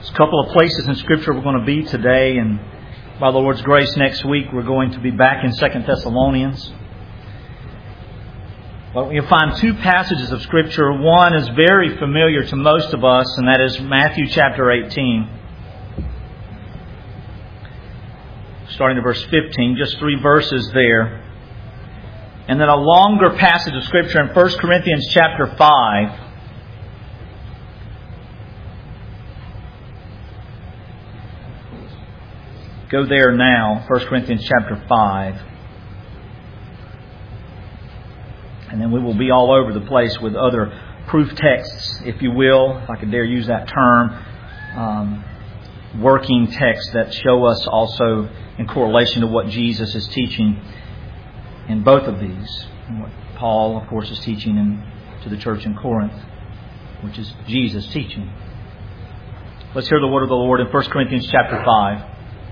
There's a couple of places in Scripture we're going to be today, and by the Lord's grace, next week we're going to be back in 2 Thessalonians. But you'll find two passages of Scripture. One is very familiar to most of us, and that is Matthew chapter 18. Starting at verse 15, just 3 verses there. And then a longer passage of Scripture in 1 Corinthians chapter 5. Go there now, 1 Corinthians chapter 5. And then we will be all over the place with other proof texts, if you will, if I could dare use that term, working texts that show us also in correlation to what Jesus is teaching in both of these. And what Paul, of course, is teaching to the church in Corinth, which is Jesus' teaching. Let's hear the word of the Lord in 1 Corinthians chapter 5.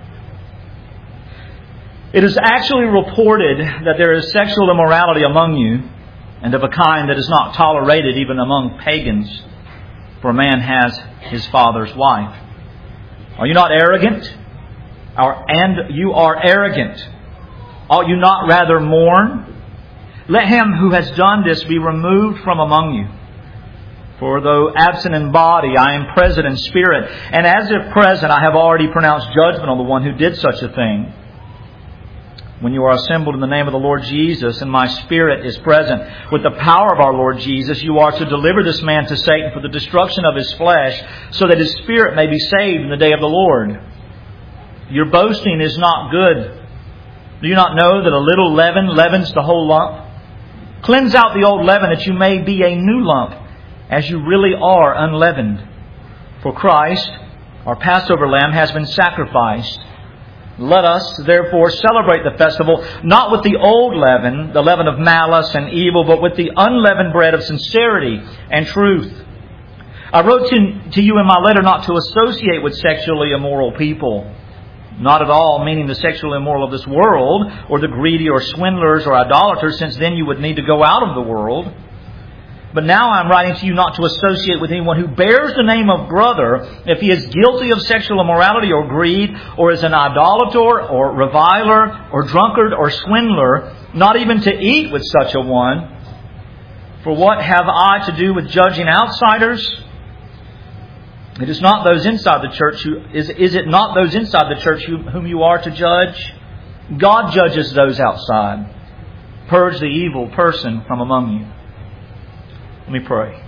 It is actually reported that there is sexual immorality among you, and of a kind that is not tolerated even among pagans, for a man has his father's wife. Are you not arrogant? And you are arrogant. Ought you not rather mourn? Let him who has done this be removed from among you. For though absent in body, I am present in spirit, and as if present, I have already pronounced judgment on the one who did such a thing. When you are assembled in the name of the Lord Jesus, and my spirit is present with the power of our Lord Jesus, you are to deliver this man to Satan for the destruction of his flesh, so that his spirit may be saved in the day of the Lord. Your boasting is not good. Do you not know that a little leaven leavens the whole lump? Cleanse out the old leaven, that you may be a new lump, as you really are unleavened. For Christ, our Passover lamb, has been sacrificed. Let us, therefore, celebrate the festival, not with the old leaven, the leaven of malice and evil, but with the unleavened bread of sincerity and truth. I wrote to you in my letter not to associate with sexually immoral people. Not at all meaning the sexually immoral of this world, or the greedy, or swindlers, or idolaters, since then you would need to go out of the world. But now I am writing to you not to associate with anyone who bears the name of brother, if he is guilty of sexual immorality or greed, or is an idolater, or reviler, or drunkard, or swindler, not even to eat with such a one. For what have I to do with judging outsiders? It is not those inside the church is it not those inside the church whom you are to judge? God judges those outside. Purge the evil person from among you. Let me pray.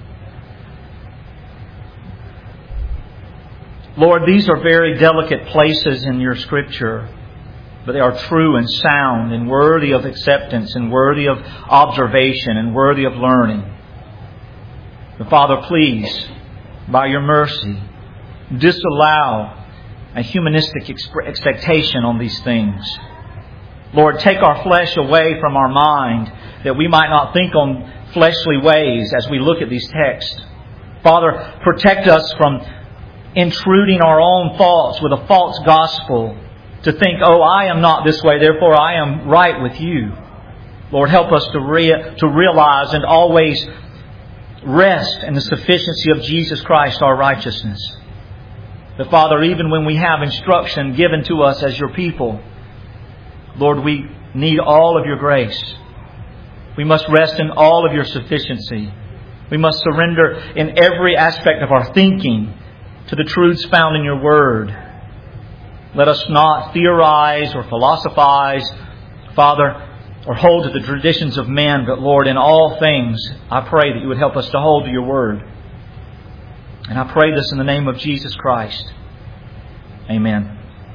Lord, these are very delicate places in your Scripture, but they are true and sound and worthy of acceptance and worthy of observation and worthy of learning. But Father, please, by your mercy, disallow a humanistic expectation on these things. Lord, take our flesh away from our mind, that we might not think on fleshly ways as we look at these texts. Father, protect us from intruding our own thoughts with a false gospel to think, oh, I am not this way, therefore I am right with you. Lord, help us to realize and always rest in the sufficiency of Jesus Christ, our righteousness. But Father, even when we have instruction given to us as your people, Lord, we need all of your grace. We must rest in all of your sufficiency. We must surrender in every aspect of our thinking to the truths found in your word. Let us not theorize or philosophize, Father, or hold to the traditions of men, but Lord, in all things, I pray that you would help us to hold to your word. And I pray this in the name of Jesus Christ. Amen.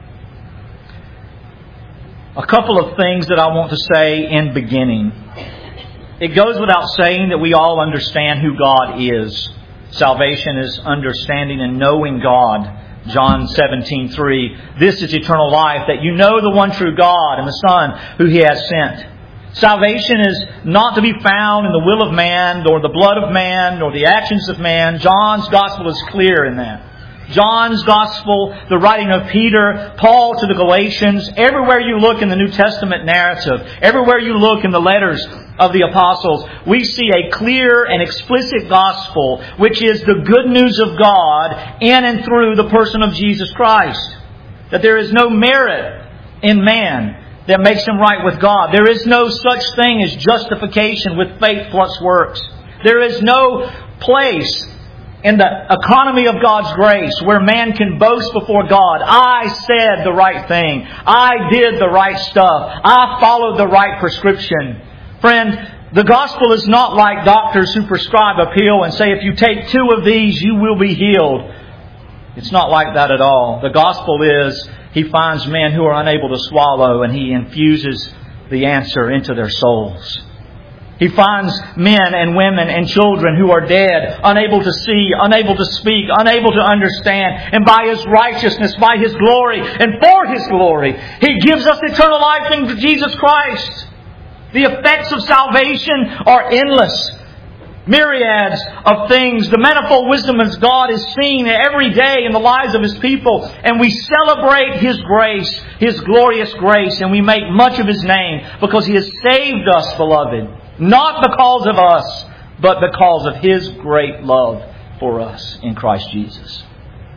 A couple of things that I want to say in beginning. It goes without saying that we all understand who God is. Salvation is understanding and knowing God. John 17:3. This is eternal life, that you know the one true God and the Son who He has sent. Salvation is not to be found in the will of man, nor the blood of man, nor the actions of man. John's gospel is clear in that. John's Gospel, the writing of Peter, Paul to the Galatians, everywhere you look in the New Testament narrative, everywhere you look in the letters of the apostles, we see a clear and explicit gospel, which is the good news of God in and through the person of Jesus Christ. That there is no merit in man that makes him right with God. There is no such thing as justification with faith plus works. There is no place in the economy of God's grace where man can boast before God. I said the right thing. I did the right stuff. I followed the right prescription. Friend, the gospel is not like doctors who prescribe a pill and say, if you take 2 of these, you will be healed. It's not like that at all. The gospel is, He finds men who are unable to swallow and He infuses the answer into their souls. He finds men and women and children who are dead, unable to see, unable to speak, unable to understand. And by His righteousness, by His glory, and for His glory, He gives us eternal life in Jesus Christ. The effects of salvation are endless. Myriads of things. The manifold wisdom of God is seen every day in the lives of His people. And we celebrate His grace, His glorious grace, and we make much of His name because He has saved us, beloved. Not because of us, but because of His great love for us in Christ Jesus.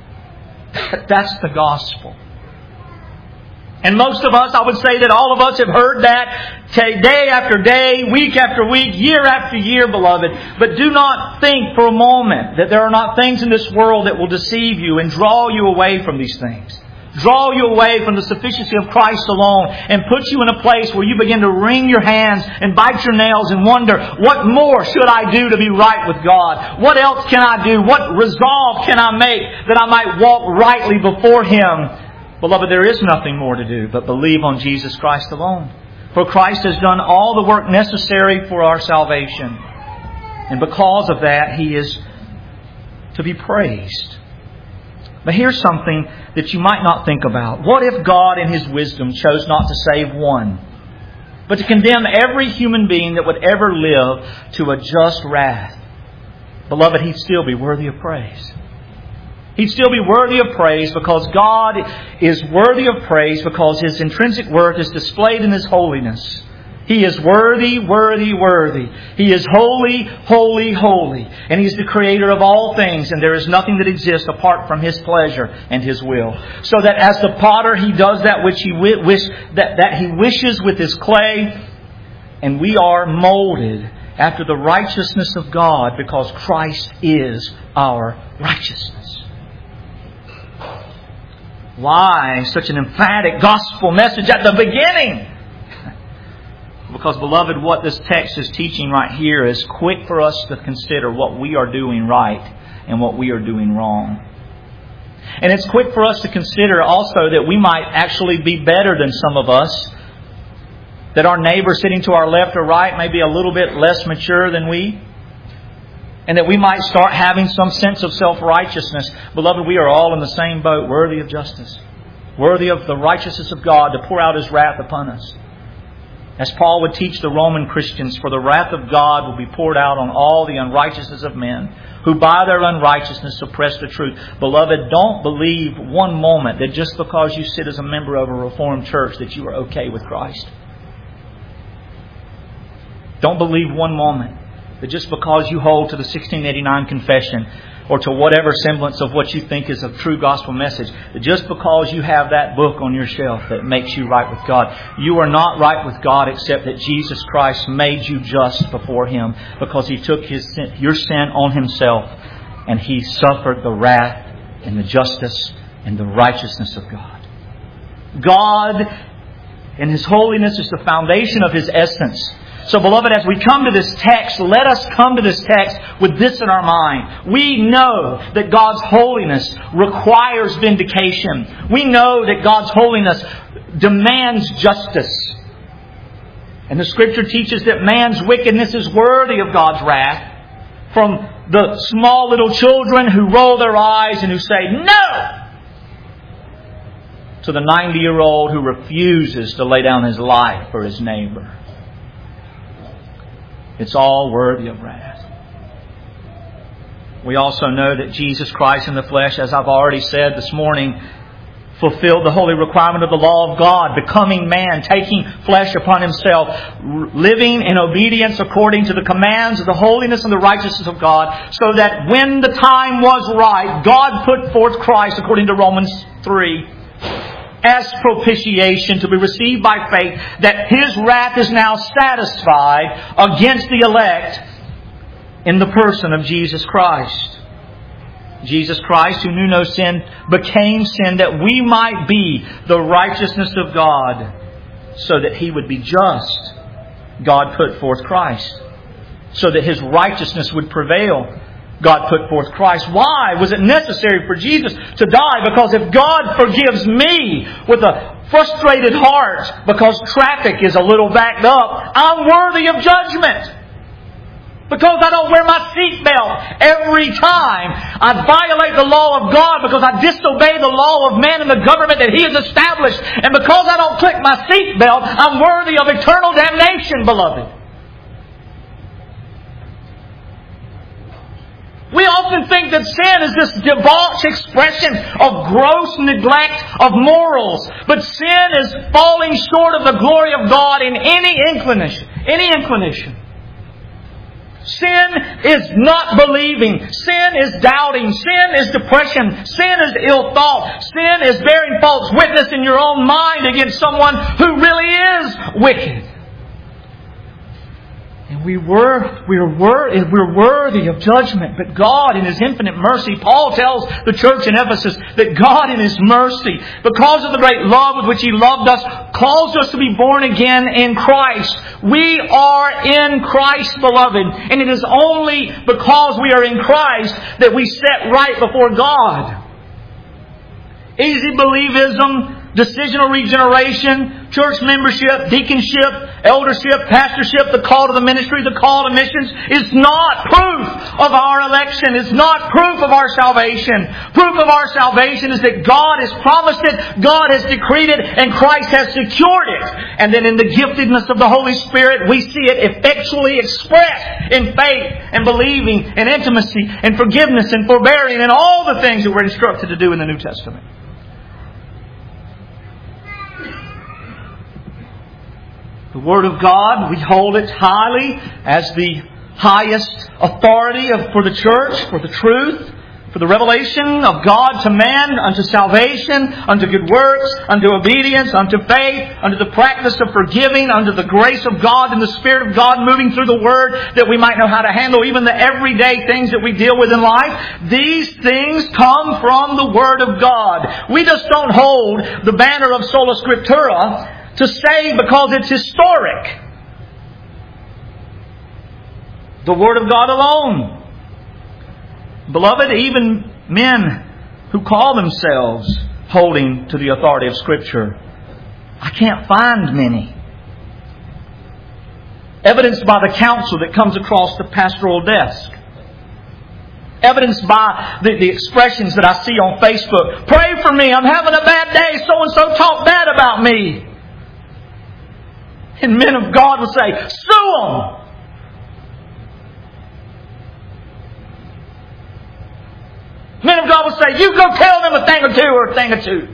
That's the gospel. And most of us, I would say that all of us have heard that day after day, week after week, year after year, beloved. But do not think for a moment that there are not things in this world that will deceive you and draw you away from these things. Draw you away from the sufficiency of Christ alone and put you in a place where you begin to wring your hands and bite your nails and wonder, what more should I do to be right with God? What else can I do? What resolve can I make that I might walk rightly before Him? Beloved, there is nothing more to do but believe on Jesus Christ alone. For Christ has done all the work necessary for our salvation. And because of that, He is to be praised. But here's something that you might not think about. What if God in His wisdom chose not to save one, but to condemn every human being that would ever live to a just wrath? Beloved, He'd still be worthy of praise. He'd still be worthy of praise because God is worthy of praise because His intrinsic worth is displayed in His holiness. He is worthy, worthy, worthy. He is holy, holy, holy. And He's the Creator of all things. And there is nothing that exists apart from His pleasure and His will. So that as the potter, He does that which He wishes with His clay. And we are molded after the righteousness of God because Christ is our righteousness. Why such an emphatic gospel message at the beginning? Because, beloved, what this text is teaching right here is quick for us to consider what we are doing right and what we are doing wrong. And it's quick for us to consider also that we might actually be better than some of us. That our neighbor sitting to our left or right may be a little bit less mature than we. And that we might start having some sense of self-righteousness. Beloved, we are all in the same boat, worthy of justice. Worthy of the righteousness of God to pour out His wrath upon us. As Paul would teach the Roman Christians, for the wrath of God will be poured out on all the unrighteousness of men, who by their unrighteousness suppress the truth. Beloved, don't believe one moment that just because you sit as a member of a Reformed church that you are okay with Christ. Don't believe one moment that just because you hold to the 1689 confession or to whatever semblance of what you think is a true gospel message, that just because you have that book on your shelf that makes you right with God, you are not right with God except that Jesus Christ made you just before Him because He took your sin on Himself and He suffered the wrath and the justice and the righteousness of God. God in His holiness is the foundation of His essence. So, beloved, as we come to this text, let us come to this text with this in our mind. We know that God's holiness requires vindication. We know that God's holiness demands justice. And the Scripture teaches that man's wickedness is worthy of God's wrath. From the small little children who roll their eyes and who say, "No!" to the 90-year-old who refuses to lay down his life for his neighbor. It's all worthy of wrath. We also know that Jesus Christ in the flesh, as I've already said this morning, fulfilled the holy requirement of the law of God, becoming man, taking flesh upon Himself, living in obedience according to the commands of the holiness and the righteousness of God, so that when the time was right, God put forth Christ, according to Romans 3, as propitiation to be received by faith, that His wrath is now satisfied against the elect in the person of Jesus Christ. Jesus Christ, who knew no sin, became sin that we might be the righteousness of God, so that He would be just. God put forth Christ, so that His righteousness would prevail. God put forth Christ. Why was it necessary for Jesus to die? Because if God forgives me with a frustrated heart because traffic is a little backed up, I'm worthy of judgment. Because I don't wear my seatbelt every time. I violate the law of God because I disobey the law of man and the government that He has established. And because I don't click my seatbelt, I'm worthy of eternal damnation, beloved. We often think that sin is this debauched expression of gross neglect of morals. But sin is falling short of the glory of God in any inclination. Sin is not believing. Sin is doubting. Sin is depression. Sin is ill thought. Sin is bearing false witness in your own mind against someone who really is wicked. And we're worthy of judgment. But God in His infinite mercy, Paul tells the church in Ephesus that God in His mercy, because of the great love with which He loved us, calls us to be born again in Christ. We are in Christ, beloved. And it is only because we are in Christ that we set right before God. Easy believism, decisional regeneration, church membership, deaconship, eldership, pastorship, the call to the ministry, the call to missions is not proof of our election. It's not proof of our salvation. Proof of our salvation is that God has promised it, God has decreed it, and Christ has secured it. And then in the giftedness of the Holy Spirit, we see it effectually expressed in faith and believing and intimacy and forgiveness and forbearing and all the things that we're instructed to do in the New Testament. The Word of God, we hold it highly as the highest authority for the church, for the truth, for the revelation of God to man, unto salvation, unto good works, unto obedience, unto faith, unto the practice of forgiving, unto the grace of God and the Spirit of God moving through the Word, that we might know how to handle even the everyday things that we deal with in life. These things come from the Word of God. We just don't hold the banner of Sola Scriptura to say because it's historic. The Word of God alone. Beloved, even men who call themselves holding to the authority of Scripture, I can't find many. Evidenced by the counsel that comes across the pastoral desk. Evidenced by the expressions that I see on Facebook. Pray for me, I'm having a bad day, so-and-so talked bad about me. And men of God will say, sue them. Men of God will say, you go tell them a thing or two or a thing or two.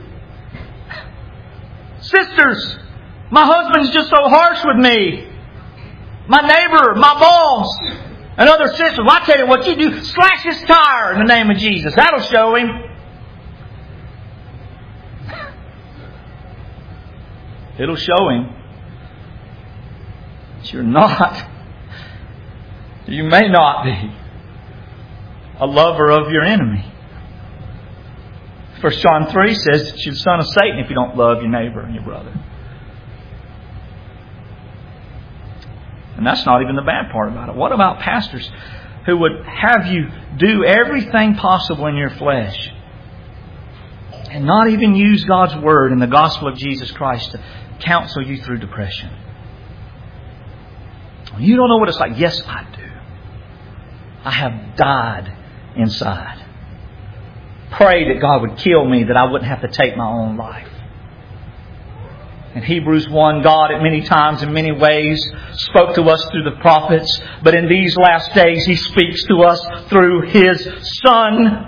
Sisters, my husband's just so harsh with me. My neighbor, my boss, and other sisters. Well, I tell you what you do, slash his tire in the name of Jesus. That'll show him. It'll show him. You're not, you may not be a lover of your enemy. 1 John 3 says that you're the son of Satan if you don't love your neighbor and your brother. And that's not even the bad part about it. What about pastors who would have you do everything possible in your flesh and not even use God's Word and the gospel of Jesus Christ to counsel you through depression? You don't know what it's like. Yes, I do. I have died inside. Pray that God would kill me, that I wouldn't have to take my own life. In Hebrews 1, God at many times in many ways spoke to us through the prophets. But in these last days, He speaks to us through His Son.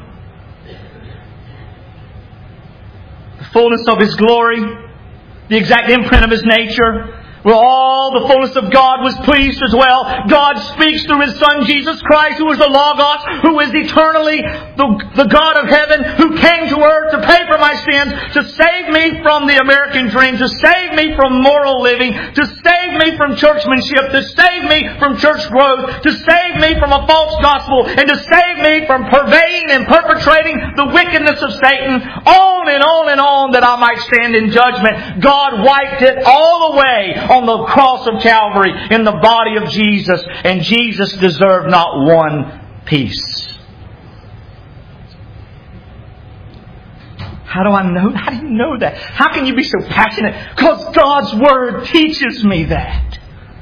The fullness of His glory, the exact imprint of His nature, where all the fullness of God was pleased as well. God speaks through His Son, Jesus Christ, who is the Logos, who is eternally the God of heaven, who came to earth to pay for my sins, to save me from the American dream, to save me from moral living, to save me from churchmanship, to save me from church growth, to save me from a false gospel, and to save me from pervading and perpetrating the wickedness of Satan, on and on and on, that I might stand in judgment. God wiped it all away on the cross of Calvary in the body of Jesus, and Jesus deserved not one piece. How do I know? How do you know that? How can you be so passionate? Because God's Word teaches me that.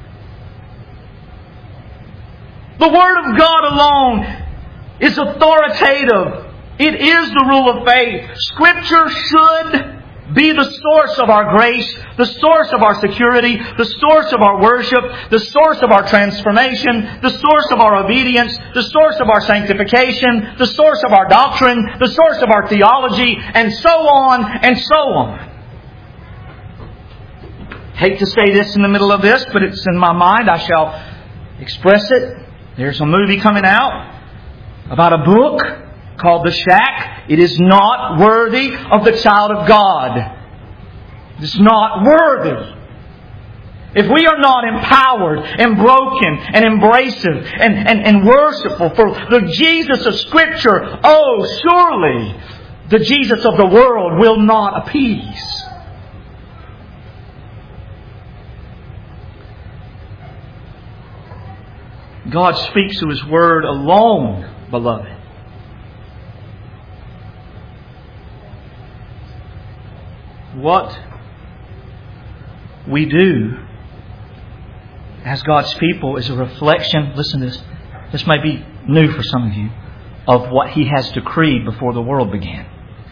The Word of God alone is authoritative. It is the rule of faith. Scripture should be the source of our grace, the source of our security, the source of our worship, the source of our transformation, the source of our obedience, the source of our sanctification, the source of our doctrine, the source of our theology, and so on and so on. Hate to say this in the middle of this, but it's in my mind. I shall express it. There's a movie coming out about a book called The Shack. It is not worthy of the child of God. It's not worthy. If we are not empowered and broken and embracive and worshipful for the Jesus of Scripture, oh, surely the Jesus of the world will not appease. God speaks to His Word alone, beloved. What we do as God's people is a reflection, listen to this, this may be new for some of you, of what He has decreed before the world began.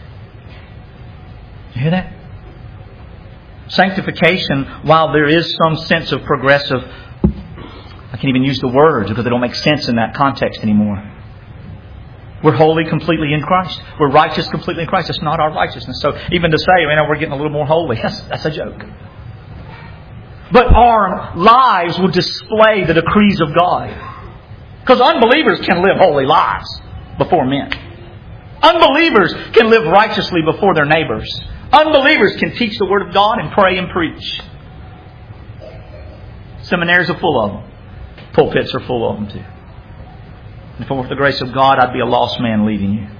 You hear that? Sanctification, while there is some sense of progressive, I can't even use the words because they don't make sense in that context anymore. We're holy completely in Christ. We're righteous completely in Christ. It's not our righteousness. So even to say, we're getting a little more holy, that's a joke. But our lives will display the decrees of God. Because unbelievers can live holy lives before men. Unbelievers can live righteously before their neighbors. Unbelievers can teach the Word of God and pray and preach. Seminaries are full of them. Pulpits are full of them too. And for the grace of God, I'd be a lost man leading you.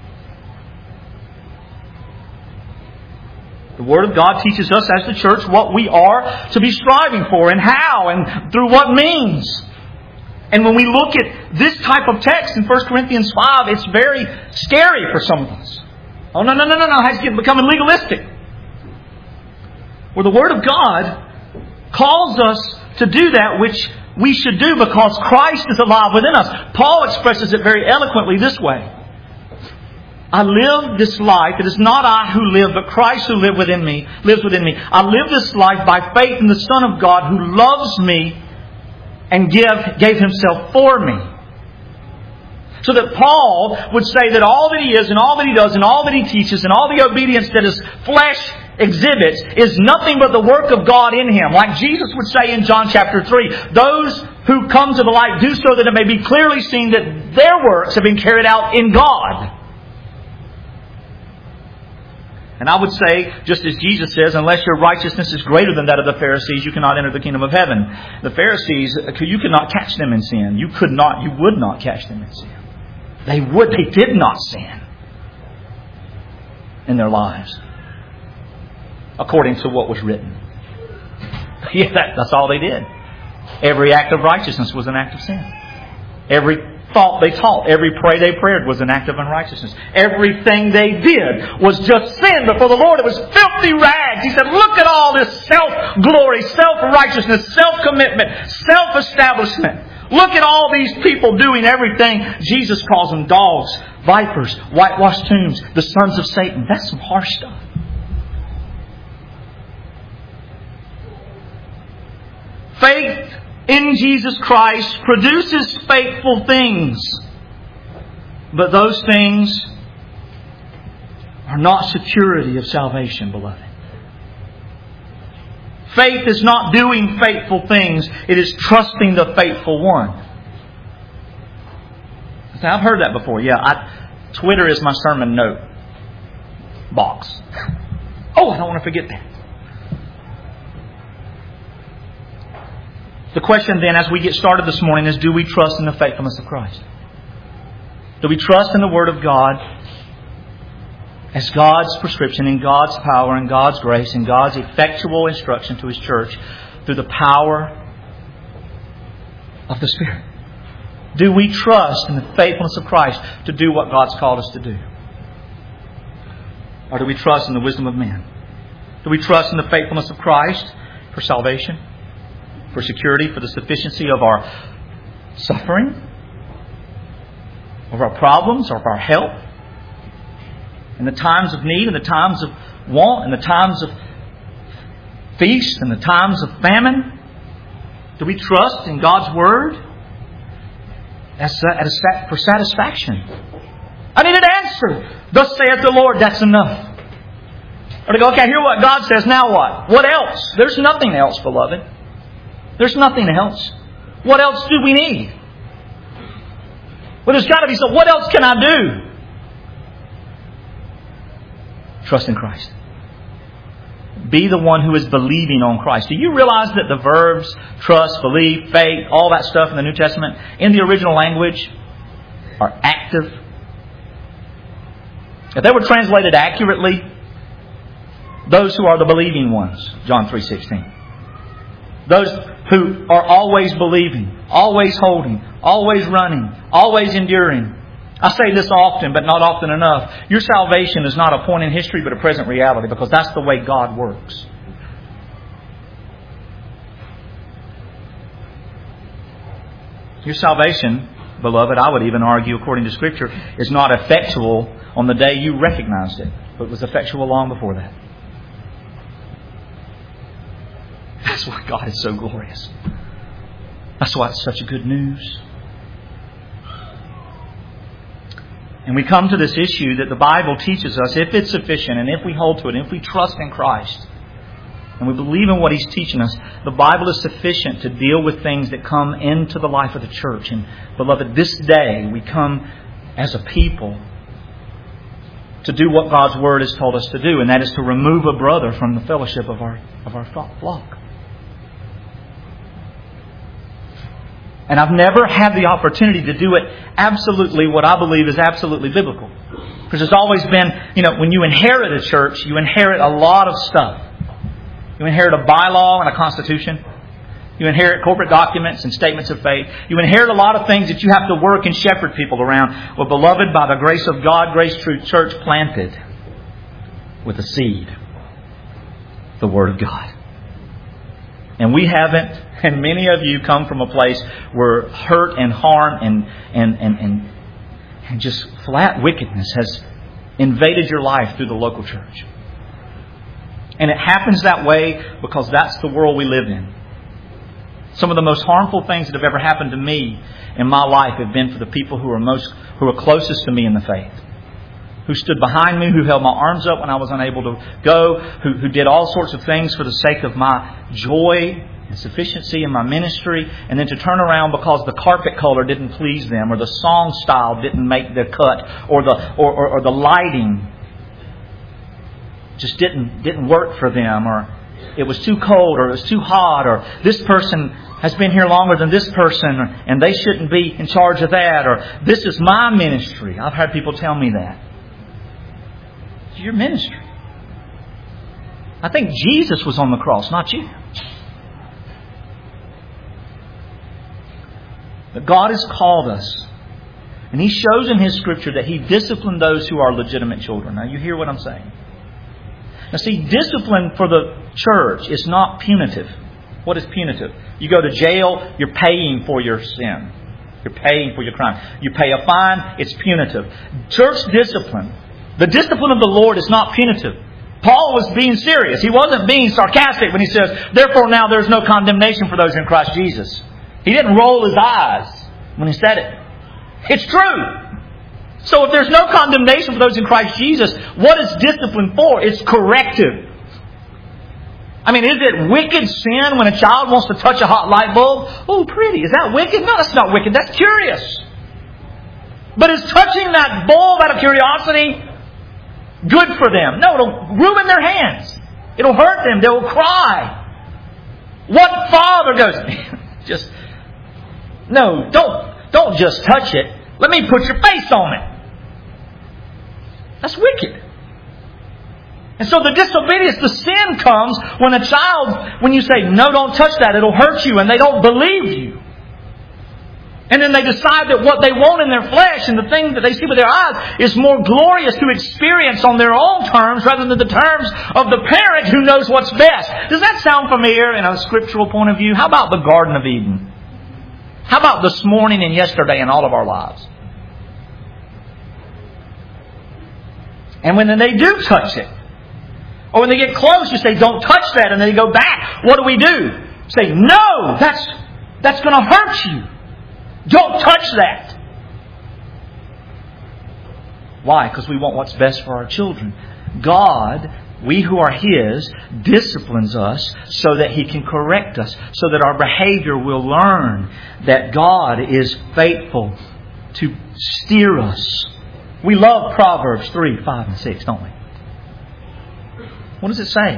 The Word of God teaches us as the church what we are to be striving for and how and through what means. And when we look at this type of text in 1 Corinthians 5, it's very scary for some of us. Oh, no. It's becoming legalistic. Where the Word of God calls us to do that which we should do because Christ is alive within us. Paul expresses it very eloquently this way. I live this life. It is not I who live, but Christ who lives within me. I live this life by faith in the Son of God who loves me and gave Himself for me. So that Paul would say that all that he is and all that he does and all that he teaches and all the obedience that his flesh exhibits is nothing but the work of God in him. Like Jesus would say in John chapter 3, those who come to the light do so that it may be clearly seen that their works have been carried out in God. And I would say, just as Jesus says, unless your righteousness is greater than that of the Pharisees, you cannot enter the kingdom of heaven. The Pharisees, you could not catch them in sin. You would not catch them in sin. They did not sin in their lives, according to what was written. Yeah, that's all they did. Every act of righteousness was an act of sin. Every thought they taught, every prayer they prayed was an act of unrighteousness. Everything they did was just sin before the Lord. It was filthy rags. He said, look at all this self-glory, self-righteousness, self-commitment, self-establishment. Look at all these people doing everything. Jesus calls them dogs, vipers, whitewashed tombs, the sons of Satan. That's some harsh stuff. Faith in Jesus Christ produces faithful things. But those things are not security of salvation, beloved. Faith is not doing faithful things. It is trusting the faithful one. I've heard that before. Twitter is my sermon note box. Oh, I don't want to forget that. The question then, as we get started this morning, is do we trust in the faithfulness of Christ? Do we trust in the Word of God as God's prescription, in God's power, in God's grace, in God's effectual instruction to His church through the power of the Spirit? Do we trust in the faithfulness of Christ to do what God's called us to do? Or do we trust in the wisdom of man? Do we trust in the faithfulness of Christ for salvation, for security, for the sufficiency of our suffering, of our problems, or of our help? In the times of need, in the times of want, in the times of feast, in the times of famine? Do we trust in God's Word for satisfaction? I need an answer. Thus saith the Lord. That's enough. Or to go, okay, I hear what God says. Now what? What else? There's nothing else, beloved. There's nothing else. What else do we need? Well, there's got to be some. What else can I do? Trust in Christ. Be the one who is believing on Christ. Do you realize that the verbs trust, believe, faith, all that stuff in the New Testament, in the original language, are active? If they were translated accurately, those who are the believing ones, John 3:16. Those who are always believing, always holding, always running, always enduring. I say this often, but not often enough. Your salvation is not a point in history, but a present reality, because that's the way God works. Your salvation, beloved, I would even argue, according to Scripture, is not effectual on the day you recognized it, but was effectual long before that. That's why God is so glorious. That's why it's such a good news. And we come to this issue that the Bible teaches us, if it's sufficient and if we hold to it, and if we trust in Christ and we believe in what He's teaching us, the Bible is sufficient to deal with things that come into the life of the church. And beloved, this day we come as a people to do what God's Word has told us to do, and that is to remove a brother from the fellowship of our flock. And I've never had the opportunity to do it absolutely what I believe is absolutely biblical. Because there's always been, when you inherit a church, you inherit a lot of stuff. You inherit a bylaw and a constitution. You inherit corporate documents and statements of faith. You inherit a lot of things that you have to work and shepherd people around. Well, beloved, by the grace of God, Grace Truth Church planted with a seed, the Word of God. And we haven't, and many of you come from a place where hurt and harm and just flat wickedness has invaded your life through the local church. And it happens that way because that's the world we live in. Some of the most harmful things that have ever happened to me in my life have been for the people who are closest to me in the faith. Who stood behind me, who held my arms up when I was unable to go, who did all sorts of things for the sake of my joy and sufficiency in my ministry, and then to turn around because the carpet color didn't please them, or the song style didn't make the cut, or the lighting just didn't work for them, or it was too cold, or it was too hot, or this person has been here longer than this person, and they shouldn't be in charge of that, or this is my ministry. I've had people tell me that. It's your ministry. I think Jesus was on the cross, not you. But God has called us. And He shows in His Scripture that He disciplined those who are legitimate children. Now you hear what I'm saying. Now see, discipline for the church is not punitive. What is punitive? You go to jail, you're paying for your sin. You're paying for your crime. You pay a fine, it's punitive. Church discipline, the discipline of the Lord is not punitive. Paul was being serious. He wasn't being sarcastic when he says, therefore now there's no condemnation for those in Christ Jesus. He didn't roll his eyes when he said it. It's true. So if there's no condemnation for those in Christ Jesus, what is discipline for? It's corrective. I mean, is it wicked sin when a child wants to touch a hot light bulb? Oh, pretty. Is that wicked? No, that's not wicked. That's curious. But is touching that bulb out of curiosity good for them? No, it'll ruin their hands. It'll hurt them. They'll cry. What father goes, no, don't just touch it. Let me put your face on it. That's wicked. And so the disobedience, the sin comes when a child, when you say, no, don't touch that, it'll hurt you, and they don't believe you. And then they decide that what they want in their flesh and the thing that they see with their eyes is more glorious to experience on their own terms rather than the terms of the parent who knows what's best. Does that sound familiar in a scriptural point of view? How about the Garden of Eden? How about this morning and yesterday in all of our lives? And when they do touch it, or when they get close, you say, don't touch that, and then they go back. What do? Say, no, that's going to hurt you. Don't touch that. Why? Because we want what's best for our children. God, we who are His, disciplines us so that He can correct us, so that our behavior will learn that God is faithful to steer us. We love Proverbs 3, 5, and 6, don't we? What does it say?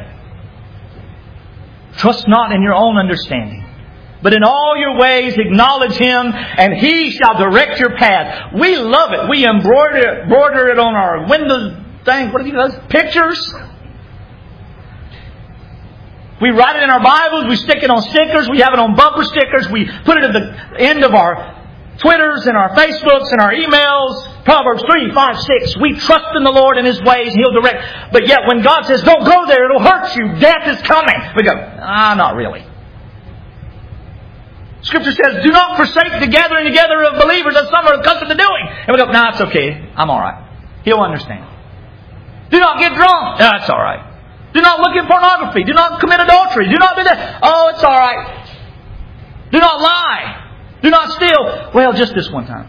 Trust not in your own understanding, but in all your ways acknowledge Him, and He shall direct your path. We love it. We embroider it on our window thing. What are those? Pictures. We write it in our Bibles. We stick it on stickers. We have it on bumper stickers. We put it at the end of our Twitters and our Facebooks and our emails. Proverbs 3, 5, 6. We trust in the Lord and His ways and He'll direct. But yet when God says, don't go there, it'll hurt you. Death is coming. We go, not really. Scripture says, do not forsake the gathering together of believers as some are accustomed to doing. And we go, it's okay. I'm all right. He'll understand. Do not get drunk. No, it's all right. Do not look at pornography. Do not commit adultery. Do not do that. Oh, it's all right. Do not lie. Do not steal. Well, just this one time.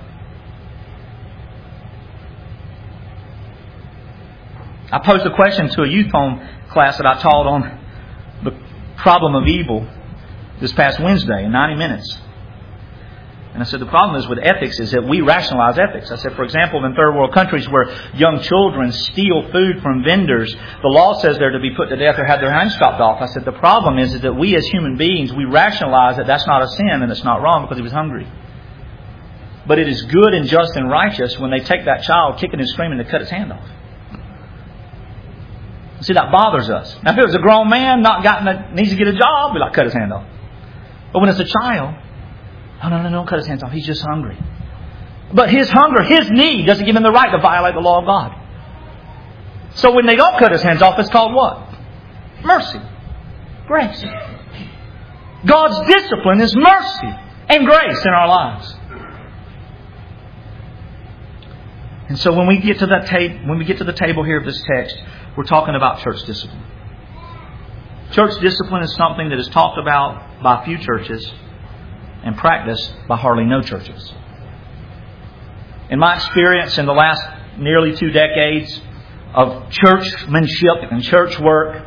I posed a question to a youth home class that I taught on the problem of evil this past Wednesday in 90 minutes. And I said the problem is with ethics is that we rationalize ethics. I said, for example, in third world countries where young children steal food from vendors, the law says they're to be put to death or have their hands chopped off. I said the problem is that we as human beings, we rationalize that that's not a sin and it's not wrong because he was hungry. But it is good and just and righteous when they take that child kicking and screaming to cut his hand off. See, that bothers us. Now, if it was a grown man needs to get a job, we'd cut his hand off. But when it's a child, no, don't cut his hands off. He's just hungry. But his hunger, his need, doesn't give him the right to violate the law of God. So when they don't cut his hands off, it's called what? Mercy. Grace. God's discipline is mercy and grace in our lives. And so when we get to the table here of this text, we're talking about church discipline. Church discipline is something that is talked about by few churches and practiced by hardly no churches. In my experience in the last nearly 2 decades of churchmanship and church work,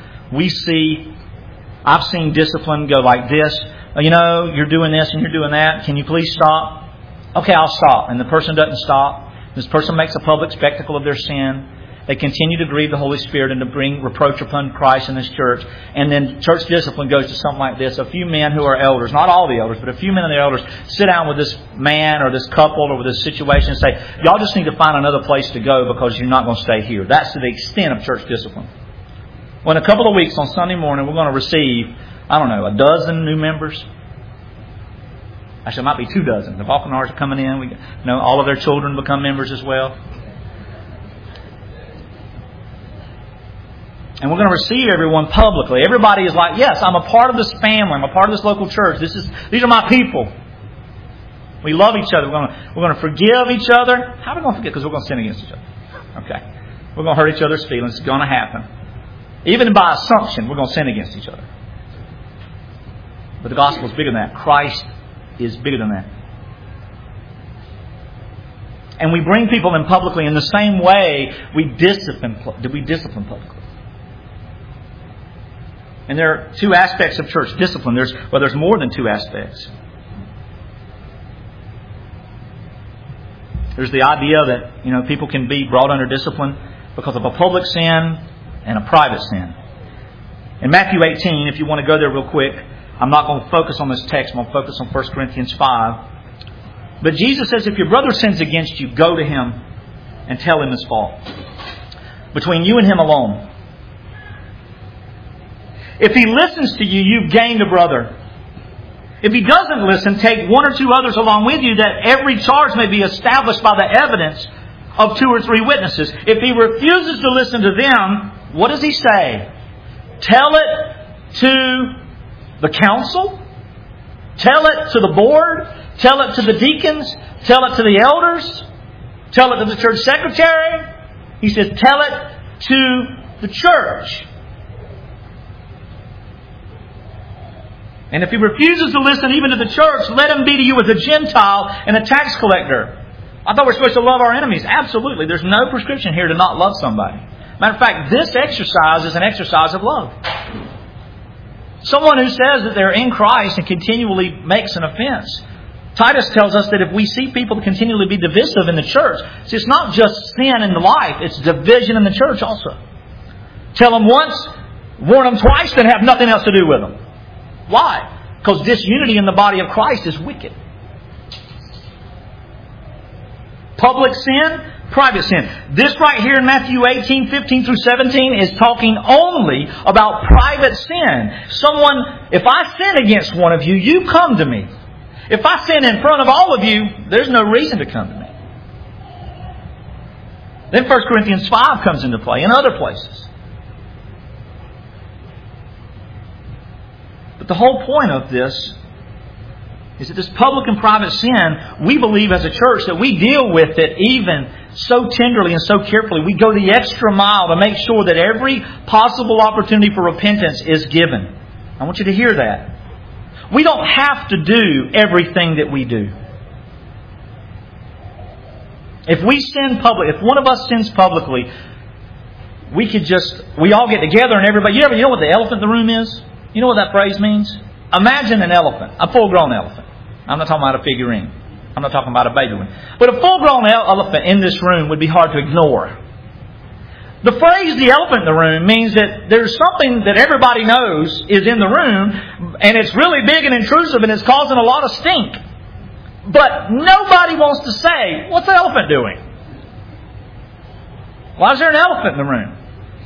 I've seen discipline go like this. You're doing this and you're doing that. Can you please stop? Okay, I'll stop. And the person doesn't stop. This person makes a public spectacle of their sin. They continue to grieve the Holy Spirit and to bring reproach upon Christ in this church. And then church discipline goes to something like this. A few men who are elders, not all the elders, but a few men and the elders sit down with this man or this couple or with this situation and say, y'all just need to find another place to go because you're not going to stay here. That's to the extent of church discipline. Well, in a couple of weeks on Sunday morning, we're going to receive, a dozen new members. Actually, it might be 24. The Vulcanars are coming in. All of their children become members as well. And we're going to receive everyone publicly. Everybody is like, yes, I'm a part of this family. I'm a part of this local church. These are my people. We love each other. We're going to forgive each other. How are we going to forgive? Because we're going to sin against each other. Okay. We're going to hurt each other's feelings. It's going to happen. Even by assumption, we're going to sin against each other. But the gospel is bigger than that. Christ is bigger than that. And we bring people in publicly in the same way we discipline publicly. And there are two aspects of church discipline. There's more than two aspects. There's the idea that people can be brought under discipline because of a public sin and a private sin. In Matthew 18, if you want to go there real quick, I'm not going to focus on this text. I'm going to focus on 1 Corinthians 5. But Jesus says, if your brother sins against you, go to him and tell him his fault. Between you and him alone. If he listens to you, you've gained a brother. If he doesn't listen, take one or two others along with you, that every charge may be established by the evidence of 2 or 3 witnesses. If he refuses to listen to them, what does he say? Tell it to the council. Tell it to the board. Tell it to the deacons. Tell it to the elders. Tell it to the church secretary. He says, tell it to the church. And if he refuses to listen even to the church, let him be to you as a Gentile and a tax collector. I thought we're supposed to love our enemies. Absolutely. There's no prescription here to not love somebody. Matter of fact, this exercise is an exercise of love. Someone who says that they're in Christ and continually makes an offense. Titus tells us that if we see people continually be divisive in the church, see, it's not just sin in the life, it's division in the church also. Tell them once, warn them twice, then have nothing else to do with them. Why? Because disunity in the body of Christ is wicked. Public sin, private sin. This right here in Matthew 18, 15 through 17 is talking only about private sin. If I sin against one of you, you come to me. If I sin in front of all of you, there's no reason to come to me. Then 1 Corinthians 5 comes into play and other places. But the whole point of this is that this public and private sin, we believe as a church that we deal with it even so tenderly and so carefully. We go the extra mile to make sure that every possible opportunity for repentance is given. I want you to hear that. We don't have to do everything that we do. If we sin publicly, if one of us sins publicly, we all get together and everybody, you know what the elephant in the room is? You know what that phrase means? Imagine an elephant, a full-grown elephant. I'm not talking about a figurine. I'm not talking about a baby one. But a full-grown elephant in this room would be hard to ignore. The phrase the elephant in the room means that there's something that everybody knows is in the room, and it's really big and intrusive, and it's causing a lot of stink. But nobody wants to say, what's the elephant doing? Why is there an elephant in the room?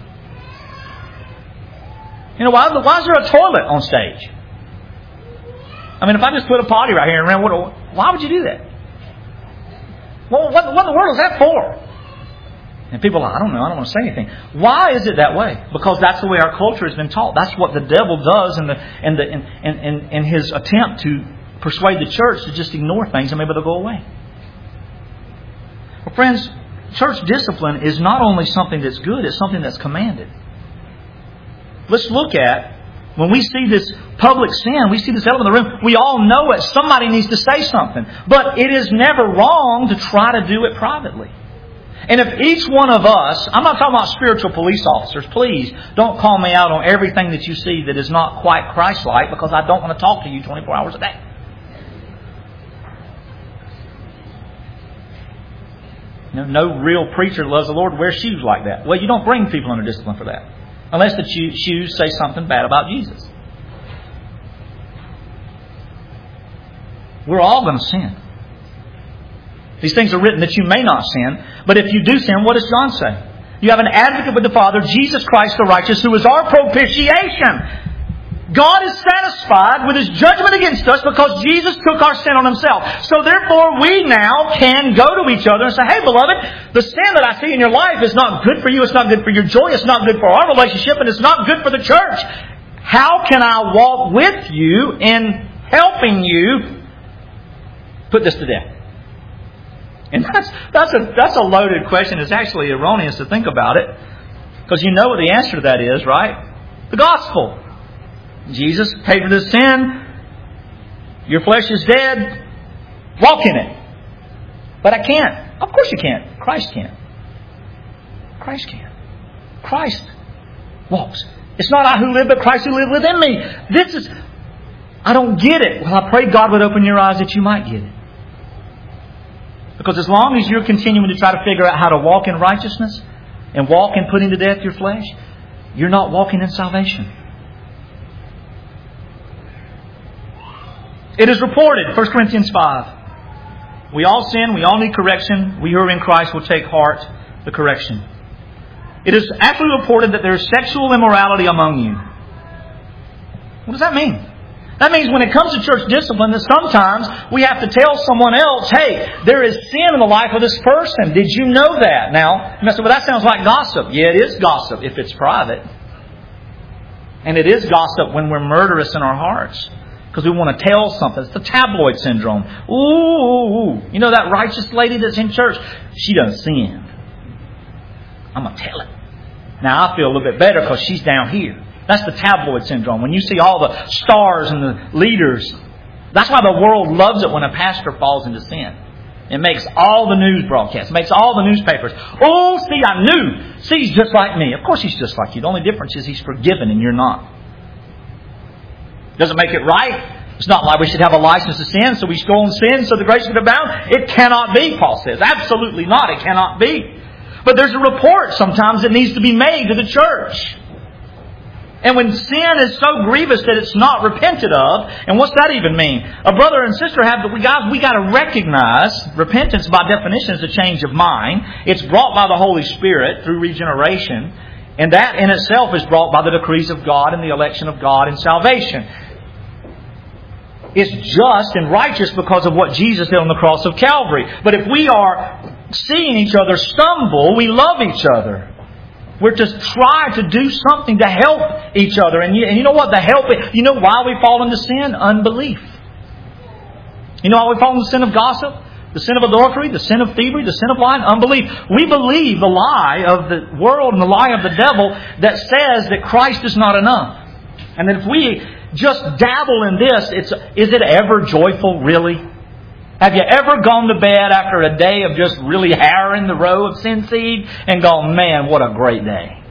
Why is there a toilet on stage? I mean, if I just put a potty right here and ran, why would you do that? Well, what in the world is that for? And people are like, I don't know, I don't want to say anything. Why is it that way? Because that's the way our culture has been taught. That's what the devil does in his attempt to persuade the church to just ignore things and maybe they'll go away. Well, friends, church discipline is not only something that's good, it's something that's commanded. Let's look at, when we see this public sin, we see this elephant in the room, we all know it. Somebody needs to say something. But it is never wrong to try to do it privately. And if each one of us, I'm not talking about spiritual police officers, please don't call me out on everything that you see that is not quite Christ-like, because I don't want to talk to you 24 hours a day. No real preacher that loves the Lord wears shoes like that. Well, you don't bring people under discipline for that. Unless the shoes say something bad about Jesus. We're all going to sin. These things are written that you may not sin. But if you do sin, what does John say? You have an advocate with the Father, Jesus Christ the righteous, who is our propitiation. God is satisfied with His judgment against us because Jesus took our sin on Himself. So therefore we now can go to each other and say, hey beloved, the sin that I see in your life is not good for you, it's not good for your joy, it's not good for our relationship, and it's not good for the church. How can I walk with you in helping you put this to death? And that's a loaded question. It's actually erroneous to think about it. Because you know what the answer to that is, right? The gospel. Jesus paid for this sin. Your flesh is dead. Walk in it. But I can't. Of course you can't. Christ can. Christ can. Christ walks. It's not I who live, but Christ who lives within me. I don't get it. Well, I pray God would open your eyes that you might get it. Because as long as you're continuing to try to figure out how to walk in righteousness and walk in putting to death your flesh, you're not walking in salvation. It is reported, 1 Corinthians 5. We all sin, we all need correction. We who are in Christ will take heart the correction. It is actually reported that there is sexual immorality among you. What does that mean? That means when it comes to church discipline, that sometimes we have to tell someone else, hey, there is sin in the life of this person. Did you know that? Now, you must say, well, that sounds like gossip. Yeah, it is gossip if it's private. And it is gossip when we're murderous in our hearts. Because we want to tell something. It's the tabloid syndrome. Ooh. You know that righteous lady that's in church? She doesn't sin. I'm going to tell it. Now, I feel a little bit better because she's down here. That's the tabloid syndrome. When you see all the stars and the leaders, that's why the world loves it when a pastor falls into sin. It makes all the news broadcasts. It makes all the newspapers. Oh, see, I knew. See, he's just like me. Of course he's just like you. The only difference is he's forgiven and you're not. Doesn't make it right. It's not like we should have a license to sin, so we just go on sin so the grace would abound. It cannot be, Paul says. Absolutely not. It cannot be. But there's a report sometimes that needs to be made to the church. And when sin is so grievous that it's not repented of, and what's that even mean? A brother and sister we got to recognize repentance by definition is a change of mind. It's brought by the Holy Spirit through regeneration. And that in itself is brought by the decrees of God and the election of God and salvation. It's just and righteous because of what Jesus did on the cross of Calvary. But if we are seeing each other stumble, we love each other. We're to try to do something to help each other. And you know what? You know why we fall into sin? Unbelief. You know why we fall into the sin of gossip? The sin of adultery, the sin of thievery, the sin of lying, unbelief. We believe the lie of the world and the lie of the devil that says that Christ is not enough. And that if we just dabble in this, is it ever joyful, really? Have you ever gone to bed after a day of just really harrowing the row of sin seed and gone, man, what a great day?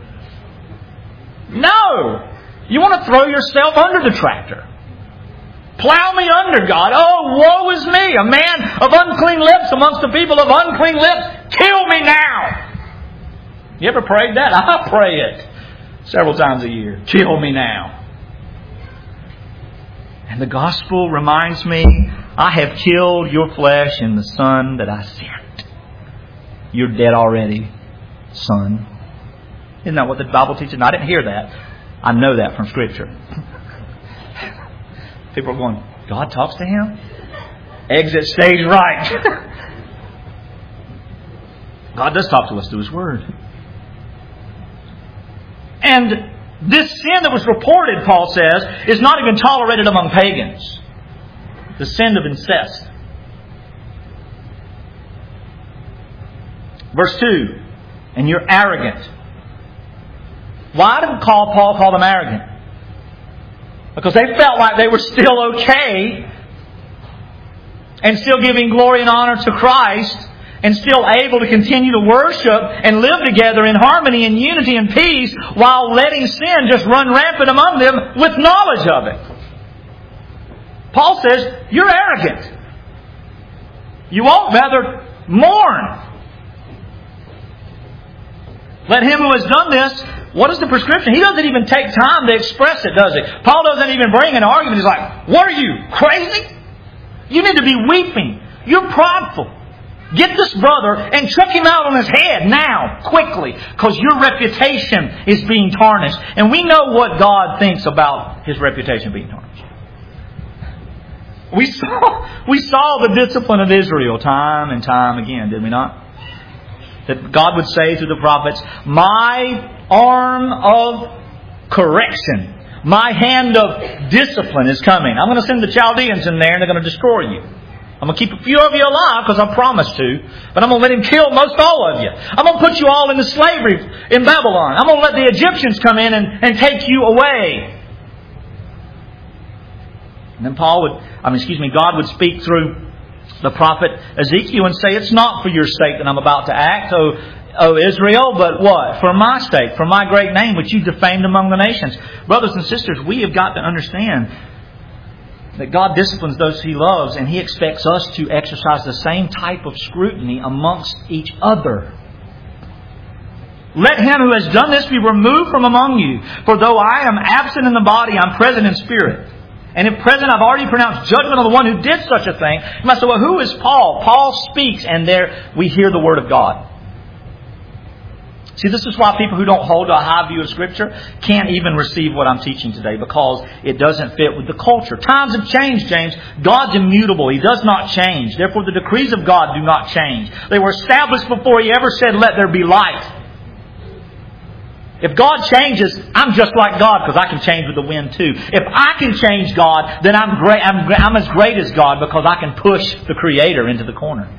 No! You want to throw yourself under the tractor. Plow me under, God. Oh, woe is me, a man of unclean lips amongst the people of unclean lips. Kill me now. You ever prayed that? I pray it several times a year. Kill me now. And the gospel reminds me, I have killed your flesh in the Son that I sent. You're dead already, son. Isn't that what the Bible teaches? And I didn't hear that. I know that from Scripture. People are going, God talks to him? Exit stage right. God does talk to us through His Word. And this sin that was reported, Paul says, is not even tolerated among pagans. The sin of incest. Verse 2. And you're arrogant. Why did Paul call them arrogant? Because they felt like they were still okay and still giving glory and honor to Christ and still able to continue to worship and live together in harmony and unity and peace while letting sin just run rampant among them with knowledge of it. Paul says, you're arrogant. You ought rather mourn. Let him who has done this, what is the prescription? He doesn't even take time to express it, does he? Paul doesn't even bring an argument. He's like, what are you, crazy? You need to be weeping. You're prideful. Get this brother and chuck him out on his head now, quickly, because your reputation is being tarnished. And we know what God thinks about His reputation being tarnished. We saw the discipline of Israel time and time again, did we not? That God would say to the prophets, my arm of correction, my hand of discipline is coming. I'm going to send the Chaldeans in there and they're going to destroy you. I'm going to keep a few of you alive because I promised to. But I'm going to let him kill most all of you. I'm going to put you all into slavery in Babylon. I'm going to let the Egyptians come in and take you away. And then God would speak through the prophet Ezekiel and say, it's not for your sake that I'm about to act, O Israel, but what? For my sake, for my great name, which you defamed among the nations. Brothers and sisters, we have got to understand that God disciplines those He loves, and He expects us to exercise the same type of scrutiny amongst each other. Let him who has done this be removed from among you. For though I am absent in the body, I'm present in spirit. And if present, I've already pronounced judgment on the one who did such a thing. You might say, well, who is Paul? Paul speaks, and there we hear the Word of God. See, this is why people who don't hold to a high view of Scripture can't even receive what I'm teaching today, because it doesn't fit with the culture. Times have changed, James. God's immutable. He does not change. Therefore, the decrees of God do not change. They were established before He ever said, let there be light. If God changes, I'm just like God because I can change with the wind too. If I can change God, then I'm great. I'm as great as God because I can push the Creator into the corner.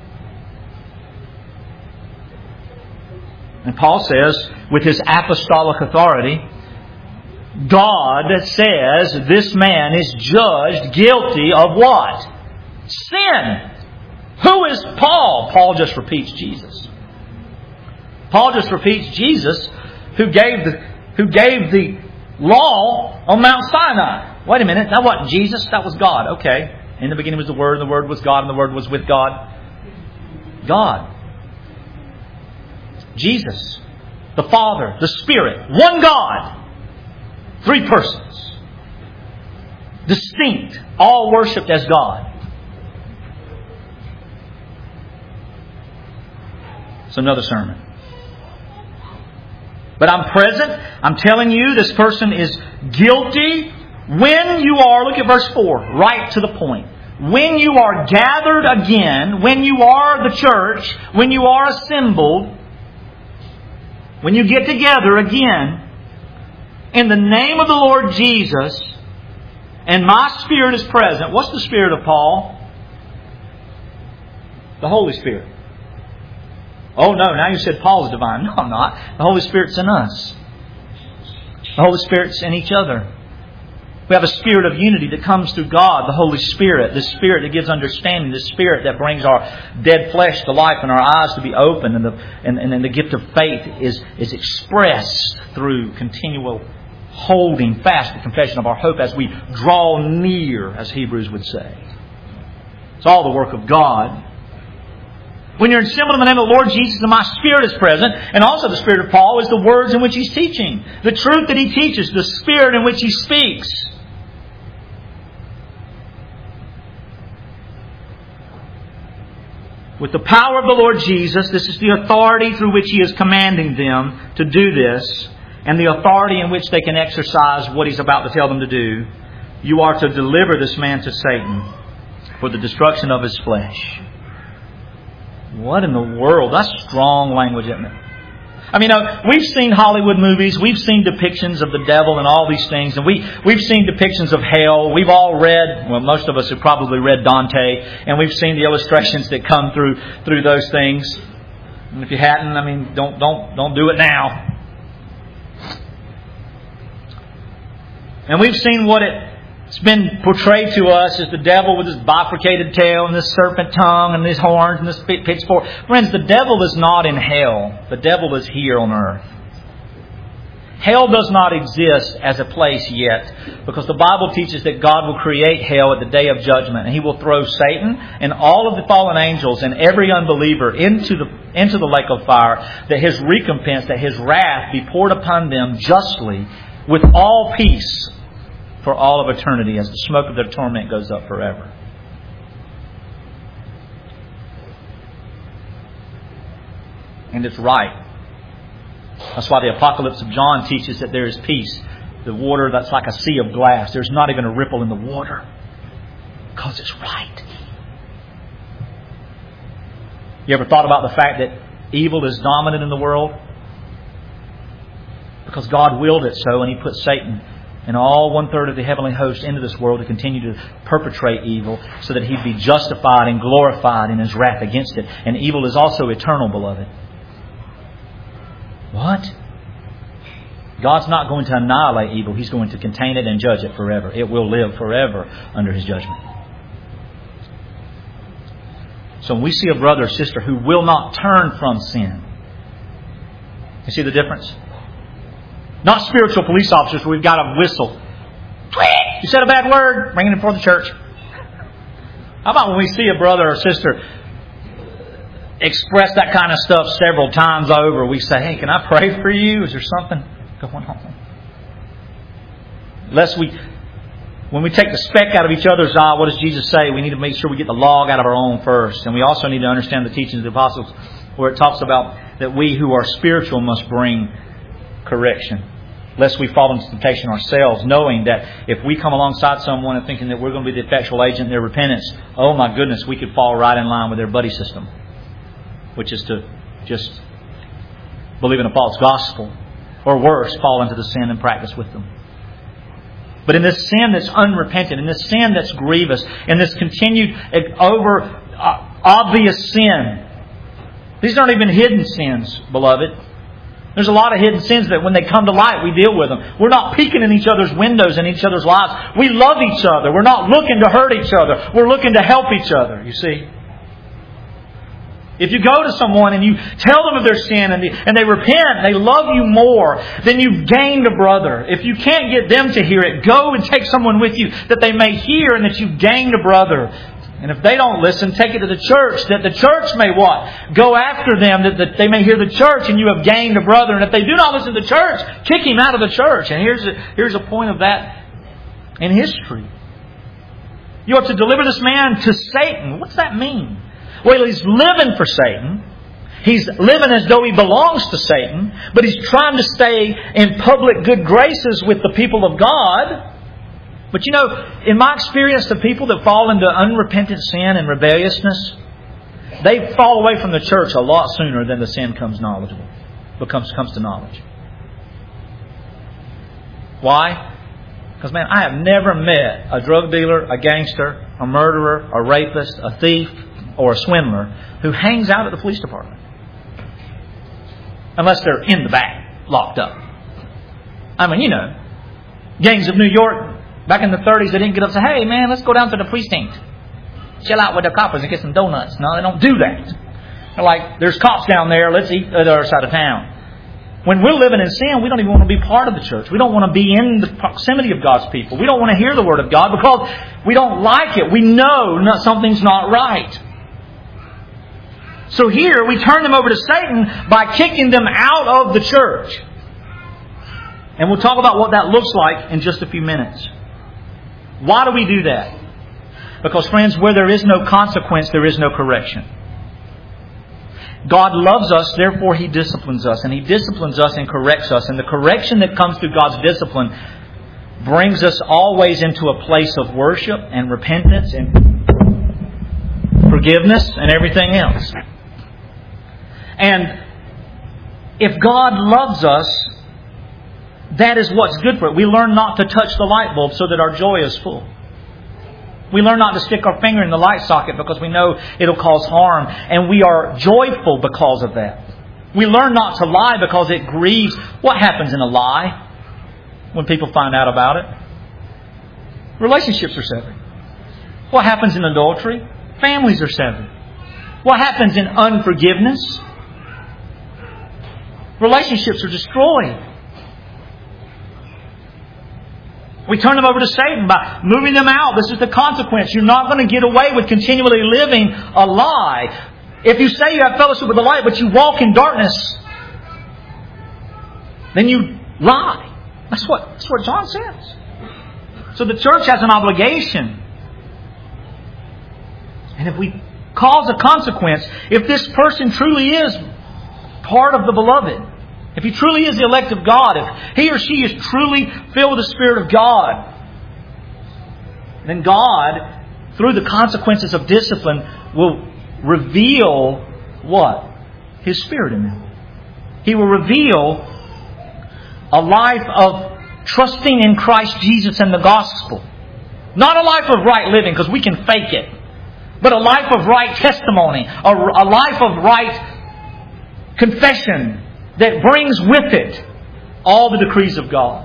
And Paul says, with his apostolic authority, God says this man is judged guilty of what? Sin. Who is Paul? Paul just repeats Jesus. Paul just repeats Jesus who gave the law on Mount Sinai. Wait a minute, that wasn't Jesus, that was God. Okay. In the beginning was the Word, and the Word was God, and the Word was with God. God. Jesus. The Father. The Spirit. One God. Three persons. Distinct. All worshipped as God. It's another sermon. But I'm present. I'm telling you this person is guilty when you are, look at verse 4, right to the point. When you are gathered again, when you are the church, when you are assembled, when you get together again, in the name of the Lord Jesus, and my Spirit is present. What's the Spirit of Paul? The Holy Spirit. Oh no, now you said Paul is divine. No, I'm not. The Holy Spirit's in us. The Holy Spirit's in each other. We have a spirit of unity that comes through God, the Holy Spirit. The Spirit that gives understanding. The Spirit that brings our dead flesh to life and our eyes to be open. And the gift of faith is expressed through continual holding fast the confession of our hope as we draw near, as Hebrews would say. It's all the work of God. When you're assembled in the name of the Lord Jesus and my Spirit is present, and also the Spirit of Paul is the words in which he's teaching. The truth that he teaches, the Spirit in which he speaks. With the power of the Lord Jesus, this is the authority through which He is commanding them to do this, and the authority in which they can exercise what He's about to tell them to do. You are to deliver this man to Satan for the destruction of his flesh. What in the world? That's strong language, isn't it? I mean, we've seen Hollywood movies. We've seen depictions of the devil and all these things. And we've seen depictions of hell. We've all read, well, most of us have probably read Dante. And we've seen the illustrations that come through those things. And if you hadn't, I mean, don't do it now. And we've seen what it's been portrayed to us as the devil with his bifurcated tail and this serpent tongue and these horns and this pitchfork. Friends, the devil is not in hell. The devil is here on earth. Hell does not exist as a place yet, because the Bible teaches that God will create hell at the day of judgment, and He will throw Satan and all of the fallen angels and every unbeliever into the lake of fire, that His recompense, that His wrath be poured upon them justly with all peace for all of eternity, as the smoke of their torment goes up forever. And it's right. That's why the Apocalypse of John teaches that there is peace. The water that's like a sea of glass. There's not even a ripple in the water. Because it's right. You ever thought about the fact that evil is dominant in the world? Because God willed it so, and He put Satan and all 1/3 of the heavenly host into this world to continue to perpetrate evil so that He'd be justified and glorified in His wrath against it. And evil is also eternal, beloved. What? God's not going to annihilate evil. He's going to contain it and judge it forever. It will live forever under His judgment. So when we see a brother or sister who will not turn from sin, you see the difference? Not spiritual police officers where we've got a whistle. You said a bad word, bring it before the church. How about when we see a brother or sister express that kind of stuff several times over, we say, hey, can I pray for you? Is there something going on? When we take the speck out of each other's eye, what does Jesus say? We need to make sure we get the log out of our own first. And we also need to understand the teachings of the apostles where it talks about that we who are spiritual must bring correction, lest we fall into temptation ourselves, knowing that if we come alongside someone and thinking that we're going to be the effectual agent in their repentance, oh my goodness, we could fall right in line with their buddy system, which is to just believe in a false gospel, or worse, fall into the sin and practice with them. But in this sin that's unrepentant, in this sin that's grievous, in this continued obvious sin, these aren't even hidden sins, beloved. There's a lot of hidden sins that when they come to light, we deal with them. We're not peeking in each other's windows in each other's lives. We love each other. We're not looking to hurt each other. We're looking to help each other, you see. If you go to someone and you tell them of their sin and they repent, they love you more, then you've gained a brother. If you can't get them to hear it, go and take someone with you that they may hear and that you've gained a brother. And if they don't listen, take it to the church, that the church may what? Go after them, that they may hear the church and you have gained a brother. And if they do not listen to the church, kick him out of the church. And here's a point of that in history. You are to deliver this man to Satan. What's that mean? Well, he's living for Satan. He's living as though he belongs to Satan, but he's trying to stay in public good graces with the people of God. But you know, in my experience, the people that fall into unrepentant sin and rebelliousness, they fall away from the church a lot sooner than the sin comes to knowledge. Why? Because, man, I have never met a drug dealer, a gangster, a murderer, a rapist, a thief, or a swindler who hangs out at the police department. Unless they're in the back, locked up. I mean, you know, gangs of New York, back in the 30s, they didn't get up and say, hey, man, let's go down to the precinct. Chill out with the coppers and get some donuts. No, they don't do that. They're like, there's cops down there, let's eat at the other side of town. When we're living in sin, we don't even want to be part of the church. We don't want to be in the proximity of God's people. We don't want to hear the Word of God because we don't like it. We know something's not right. So here we turn them over to Satan by kicking them out of the church. And we'll talk about what that looks like in just a few minutes. Why do we do that? Because, friends, where there is no consequence, there is no correction. God loves us, therefore He disciplines us. And He disciplines us and corrects us. And the correction that comes through God's discipline brings us always into a place of worship and repentance and forgiveness and everything else. And if God loves us, that is what's good for it. We learn not to touch the light bulb so that our joy is full. We learn not to stick our finger in the light socket because we know it'll cause harm. And we are joyful because of that. We learn not to lie because it grieves. What happens in a lie when people find out about it? Relationships are severed. What happens in adultery? Families are severed. What happens in unforgiveness? Relationships are destroyed. We turn them over to Satan by moving them out. This is the consequence. You're not going to get away with continually living a lie. If you say you have fellowship with the light, but you walk in darkness, then you lie. That's what John says. So the church has an obligation. And if we cause a consequence, if this person truly is part of the beloved, if he truly is the elect of God, if he or she is truly filled with the Spirit of God, then God, through the consequences of discipline, will reveal what? His Spirit in them. He will reveal a life of trusting in Christ Jesus and the gospel. Not a life of right living, because we can fake it. But a life of right testimony. A life of right confession that brings with it all the decrees of God.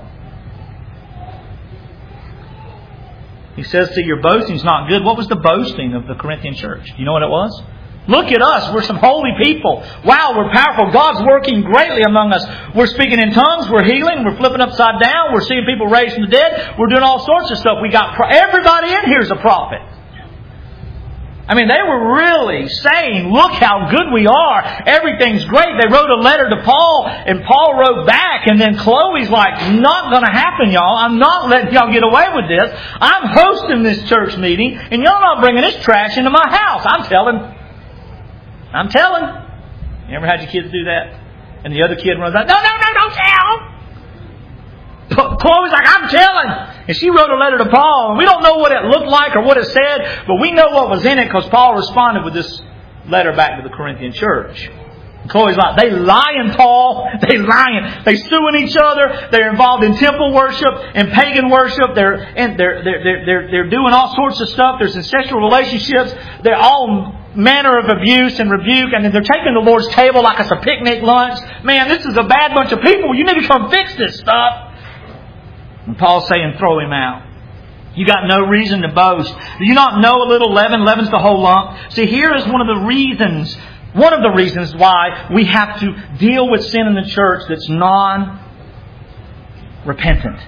He says to your boasting is not good. What was the boasting of the Corinthian church? Do you know what it was? Look at us. We're some holy people. Wow, we're powerful. God's working greatly among us. We're speaking in tongues. We're healing. We're flipping upside down. We're seeing people raised from the dead. We're doing all sorts of stuff. We got everybody in here is a prophet. I mean, they were really saying, look how good we are. Everything's great. They wrote a letter to Paul, and Paul wrote back, and then Chloe's like, not going to happen, y'all. I'm not letting y'all get away with this. I'm hosting this church meeting, and y'all not bringing this trash into my house. I'm telling. You ever had your kids do that? And the other kid runs out, no, don't tell. Chloe's like, I'm telling. And she wrote a letter to Paul. And we don't know what it looked like or what it said, but we know what was in it because Paul responded with this letter back to the Corinthian church. And Chloe's like, they lying, Paul. They lying. They suing each other. They're involved in temple worship and pagan worship. They're doing all sorts of stuff. There's incestual relationships. They're all manner of abuse and rebuke, and then they're taking the Lord's table like it's a picnic lunch. Man, this is a bad bunch of people. You need to come fix this stuff. And Paul's saying, throw him out. You got no reason to boast. Do you not know a little leaven leavens the whole lump? See, here is one of the reasons why we have to deal with sin in the church that's non-repentant.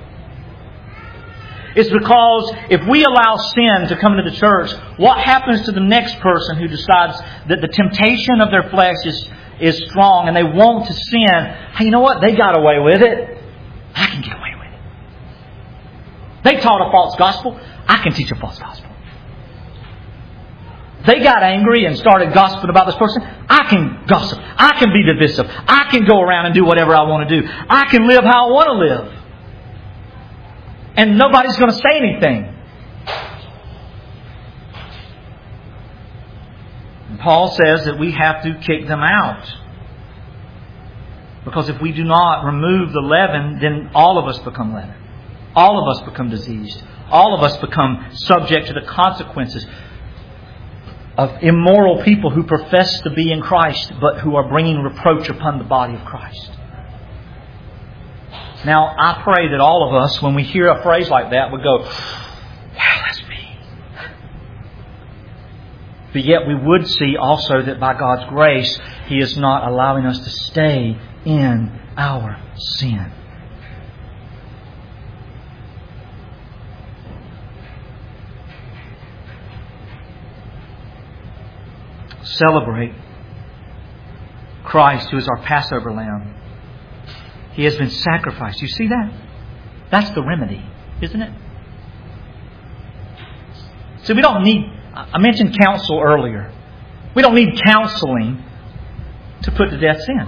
It's because if we allow sin to come into the church, what happens to the next person who decides that the temptation of their flesh is strong and they want to sin? Hey, you know what? They got away with it. I can get away with it. They taught a false gospel. I can teach a false gospel. They got angry and started gossiping about this person. I can gossip. I can be divisive. I can go around and do whatever I want to do. I can live how I want to live. And nobody's going to say anything. And Paul says that we have to kick them out. Because if we do not remove the leaven, then all of us become leaven. All of us become diseased. All of us become subject to the consequences of immoral people who profess to be in Christ, but who are bringing reproach upon the body of Christ. Now, I pray that all of us, when we hear a phrase like that, would go, wow, that's me. But yet we would see also that by God's grace, He is not allowing us to stay in our sin. Celebrate Christ, who is our Passover lamb. He has been sacrificed. You see that? That's the remedy, isn't it? See, we don't need... I mentioned counsel earlier. We don't need counseling to put to death sin.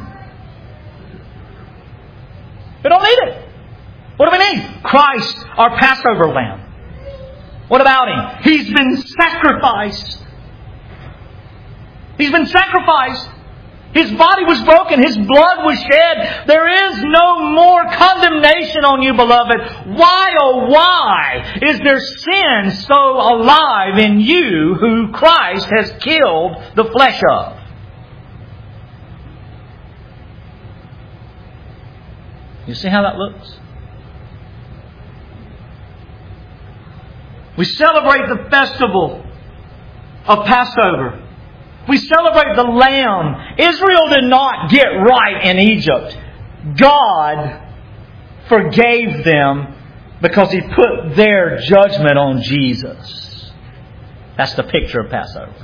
We don't need it. What do we need? Christ, our Passover lamb. What about Him? He's been sacrificed. He's been sacrificed. His body was broken. His blood was shed. There is no more condemnation on you, beloved. Why, oh why, is there sin so alive in you who Christ has killed the flesh of? You see how that looks? We celebrate the festival of Passover. We celebrate the Lamb. Israel did not get right in Egypt. God forgave them because He put their judgment on Jesus. That's the picture of Passover.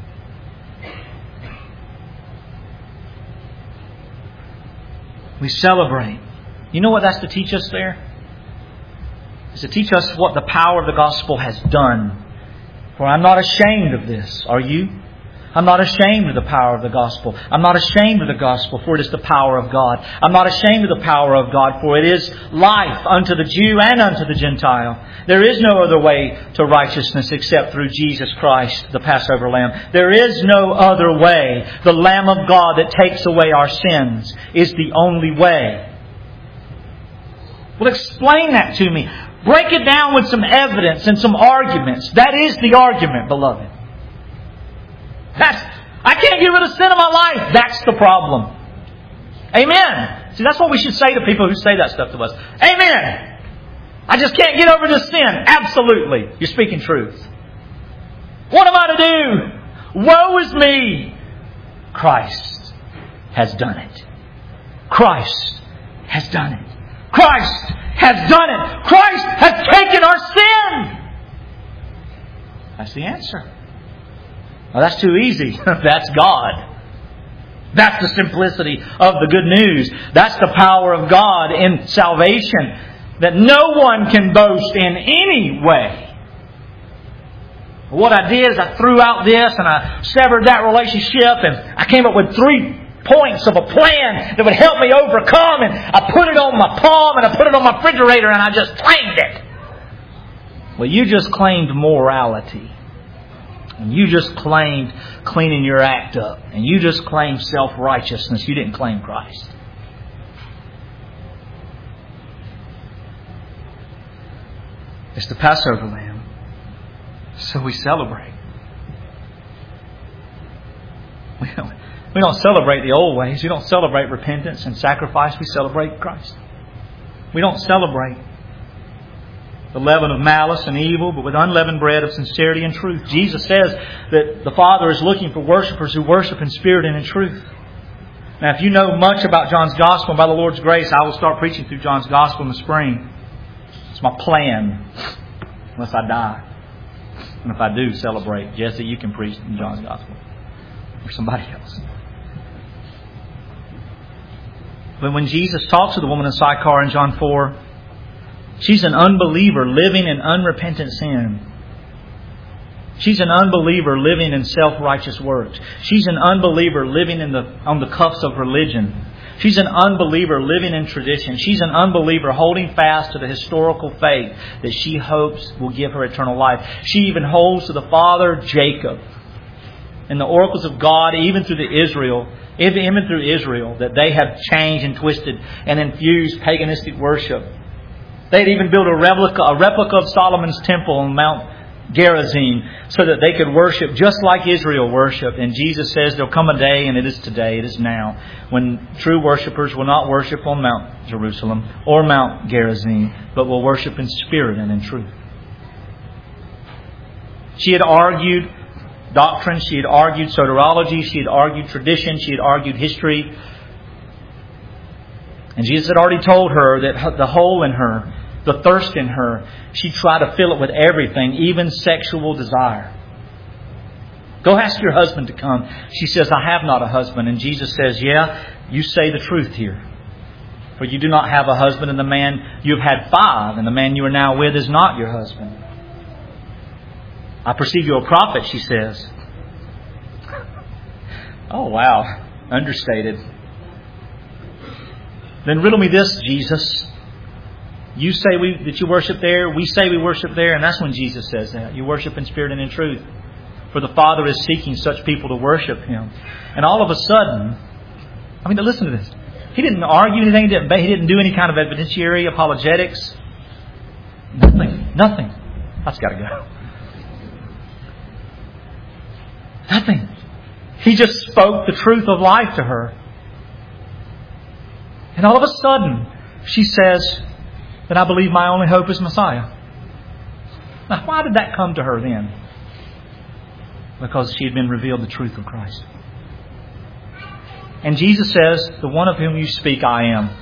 We celebrate. You know what that's to teach us there? It's to teach us what the power of the gospel has done. For I'm not ashamed of this. Are you? I'm not ashamed of the power of the gospel. I'm not ashamed of the gospel, for it is the power of God. I'm not ashamed of the power of God, for it is life unto the Jew and unto the Gentile. There is no other way to righteousness except through Jesus Christ, the Passover Lamb. There is no other way. The Lamb of God that takes away our sins is the only way. Well, explain that to me. Break it down with some evidence and some arguments. That is the argument, beloved. I can't get rid of sin in my life. That's the problem. Amen. See, that's what we should say to people who say that stuff to us. Amen. I just can't get over this sin. Absolutely. You're speaking truth. What am I to do? Woe is me. Christ has done it. Christ has done it. Christ has done it. Christ has taken our sin. That's the answer. Well, that's too easy. That's God. That's the simplicity of the good news. That's the power of God in salvation. That no one can boast in any way. What I did is I threw out this and I severed that relationship and I came up with 3 points of a plan that would help me overcome, and I put it on my palm and I put it on my refrigerator and I just claimed it. Well, you just claimed morality. And you just claimed cleaning your act up. And you just claimed self-righteousness. You didn't claim Christ. It's the Passover lamb. So we celebrate. We don't celebrate the old ways. We don't celebrate repentance and sacrifice. We celebrate Christ. We don't celebrate the leaven of malice and evil, but with unleavened bread of sincerity and truth. Jesus says that the Father is looking for worshipers who worship in spirit and in truth. Now, if you know much about John's Gospel, by the Lord's grace, I will start preaching through John's Gospel in the spring. It's my plan, unless I die. And if I do, celebrate. Jesse, you can preach in John's Gospel. Or somebody else. But when Jesus talks to the woman in Sychar in John 4, she's an unbeliever living in unrepentant sin. She's an unbeliever living in self-righteous works. She's an unbeliever living on the cuffs of religion. She's an unbeliever living in tradition. She's an unbeliever holding fast to the historical faith that she hopes will give her eternal life. She even holds to the father Jacob and the oracles of God, even through Israel, that they have changed and twisted and infused paganistic worship. They'd even built a replica of Solomon's temple on Mount Gerizim so that they could worship just like Israel worshipped. And Jesus says there'll come a day, and it is today, it is now, when true worshippers will not worship on Mount Jerusalem or Mount Gerizim, but will worship in spirit and in truth. She had argued doctrine, she had argued soteriology, she had argued tradition, she had argued history. And Jesus had already told her that the hole in her, the thirst in her, she tried to fill it with everything, even sexual desire. Go ask your husband to come. She says, I have not a husband. And Jesus says, yeah, you say the truth here. For you do not have a husband, and the man you have had 5, and the man you are now with is not your husband. I perceive you a prophet, she says. Oh, wow. Understated. Then riddle me this, Jesus. You say that you worship there. We say we worship there. And that's when Jesus says that. You worship in spirit and in truth. For the Father is seeking such people to worship Him. And all of a sudden, listen to this. He didn't argue anything. He didn't do any kind of evidentiary apologetics. Nothing. That's got to go. Nothing. He just spoke the truth of life to her. And all of a sudden, she says that I believe my only hope is Messiah. Now, why did that come to her then? Because she had been revealed the truth of Christ. And Jesus says, the one of whom you speak, I am.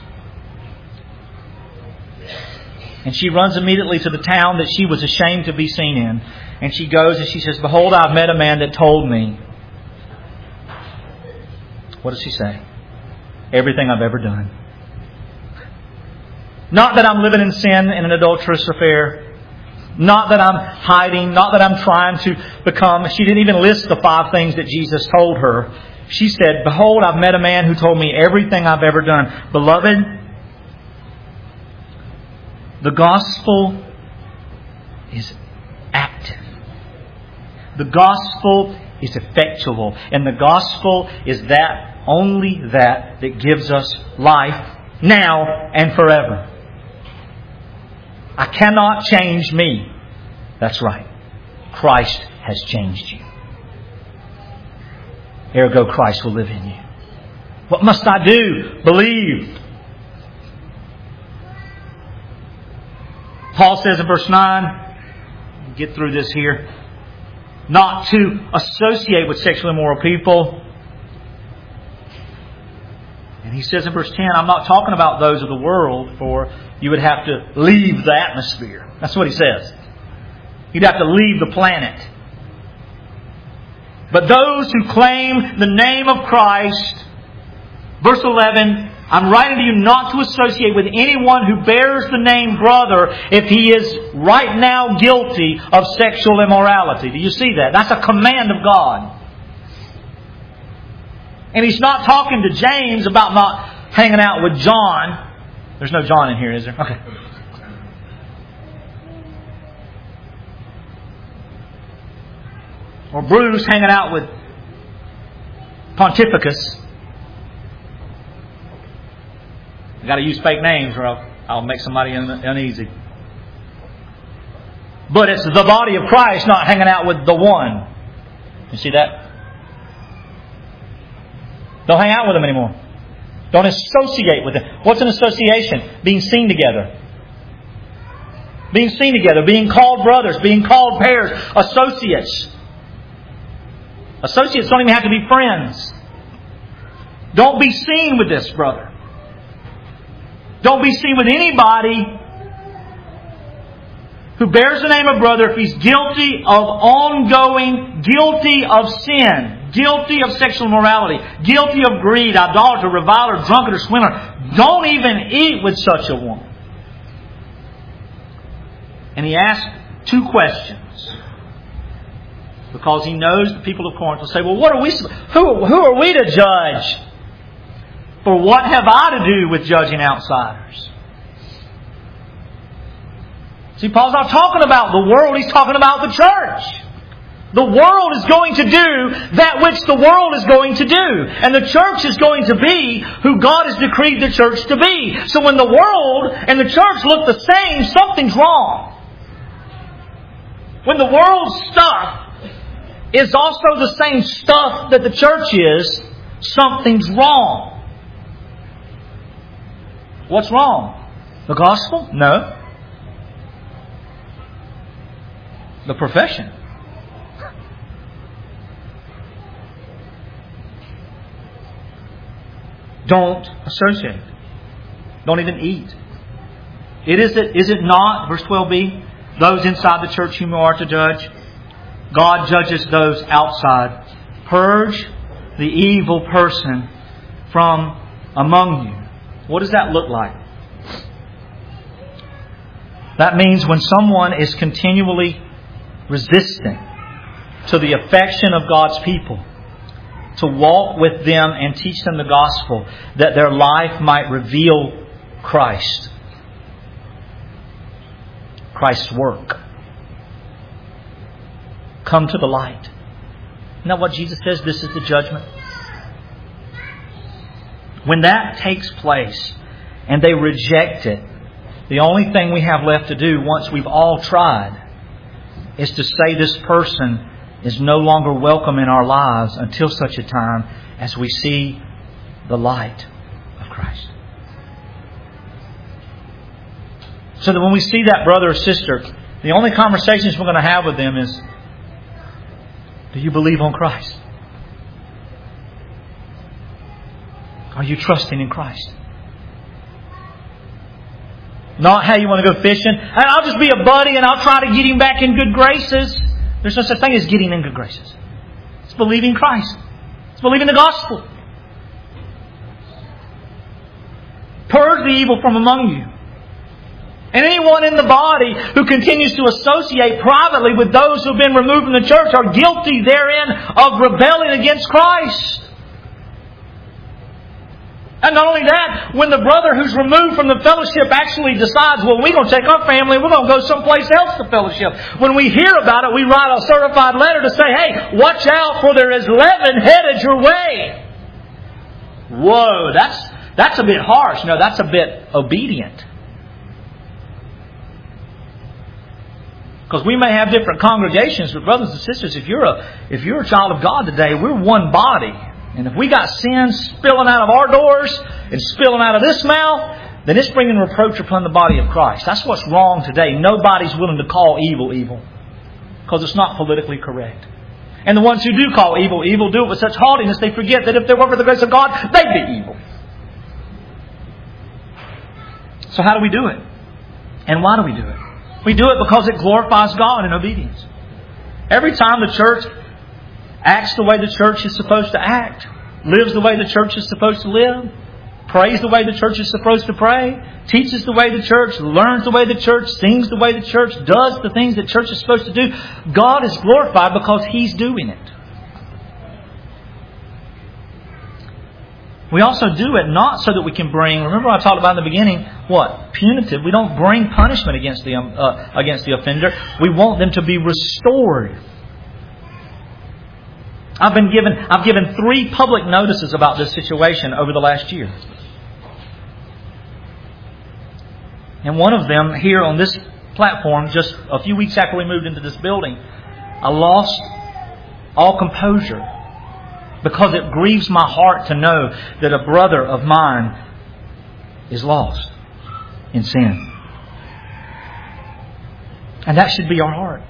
And she runs immediately to the town that she was ashamed to be seen in. And she goes and she says, behold, I've met a man that told me. What does she say? Everything I've ever done. Not that I'm living in sin in an adulterous affair. Not that I'm hiding. Not that I'm trying to become. She didn't even list the 5 things that Jesus told her. She said, behold, I've met a man who told me everything I've ever done. Beloved, the gospel is active. The gospel is effectual. And the gospel is only that gives us life now and forever. I cannot change me. That's right. Christ has changed you. Ergo, Christ will live in you. What must I do? Believe. Paul says in verse 9, get through this here, not to associate with sexually immoral people. And he says in verse 10, I'm not talking about those of the world, for you would have to leave the atmosphere. That's what he says. You'd have to leave the planet. But those who claim the name of Christ, verse 11, I'm writing to you not to associate with anyone who bears the name brother if he is right now guilty of sexual immorality. Do you see that? That's a command of God. And He's not talking to James about not hanging out with John. There's no John in here, is there? Okay. Or Bruce hanging out with Pontificus. I've got to use fake names or I'll make somebody uneasy. But it's the body of Christ not hanging out with the one. You see that? Don't hang out with them anymore. Don't associate with them. What's an association? Being seen together. Being seen together. Being called brothers. Being called pairs. Associates. Associates don't even have to be friends. Don't be seen with this brother. Don't be seen with anybody who bears the name of brother if he's guilty of ongoing, guilty of sin, guilty of sexual immorality, guilty of greed, idolater, reviler, drunkard, or swindler. Don't even eat with such a one. And he asked two questions. Because he knows the people of Corinth will say, well, what are we? Who are we to judge? For what have I to do with judging outsiders? See, Paul's not talking about the world. He's talking about the church. The world is going to do that which the world is going to do. And the church is going to be who God has decreed the church to be. So when the world and the church look the same, something's wrong. When the world's stuff is also the same stuff that the church is, something's wrong. What's wrong? The gospel? No. The profession. Don't associate. Don't even eat. Is it not, verse 12b, those inside the church whom you are to judge? God judges those outside. Purge the evil person from among you. What does that look like? That means when someone is continually resisting to the affection of God's people, to walk with them and teach them the gospel, that their life might reveal Christ. Christ's work. Come to the light. Isn't that what Jesus says? This is the judgment. When that takes place and they reject it, the only thing we have left to do once we've all tried is to say this person is no longer welcome in our lives until such a time as we see the light of Christ. So that when we see that brother or sister, the only conversations we're going to have with them is, do you believe on Christ? Are you trusting in Christ? Not how you want to go fishing. I'll just be a buddy and I'll try to get him back in good graces. There's no such thing as getting in good graces. It's believing Christ. It's believing the gospel. Purge the evil from among you. And anyone in the body who continues to associate privately with those who have been removed from the church are guilty therein of rebelling against Christ. And not only that, when the brother who's removed from the fellowship actually decides, well, we're going to take our family and we're going to go someplace else to fellowship. When we hear about it, we write a certified letter to say, hey, watch out, for there is leaven headed your way. Whoa, that's a bit harsh. No, that's a bit obedient. Because we may have different congregations, but brothers and sisters, if you're a child of God today, we're one body. And if we got sin spilling out of our doors and spilling out of this mouth, then it's bringing reproach upon the body of Christ. That's what's wrong today. Nobody's willing to call evil evil, because it's not politically correct. And the ones who do call evil evil do it with such haughtiness they forget that if they were for the grace of God, they'd be evil. So how do we do it? And why do we do it? We do it because it glorifies God in obedience. Every time the church acts the way the church is supposed to act, lives the way the church is supposed to live, prays the way the church is supposed to pray, teaches the way the church, learns the way the church, sings the way the church, does the things that church is supposed to do, God is glorified because He's doing it. We also do it not so that we can bring, remember I talked about in the beginning, what? Punitive. We don't bring punishment against the offender. We want them to be restored. I've given 3 public notices about this situation over the last year. And one of them here on this platform, just a few weeks after we moved into this building, I lost all composure because it grieves my heart to know that a brother of mine is lost in sin. And that should be our heart.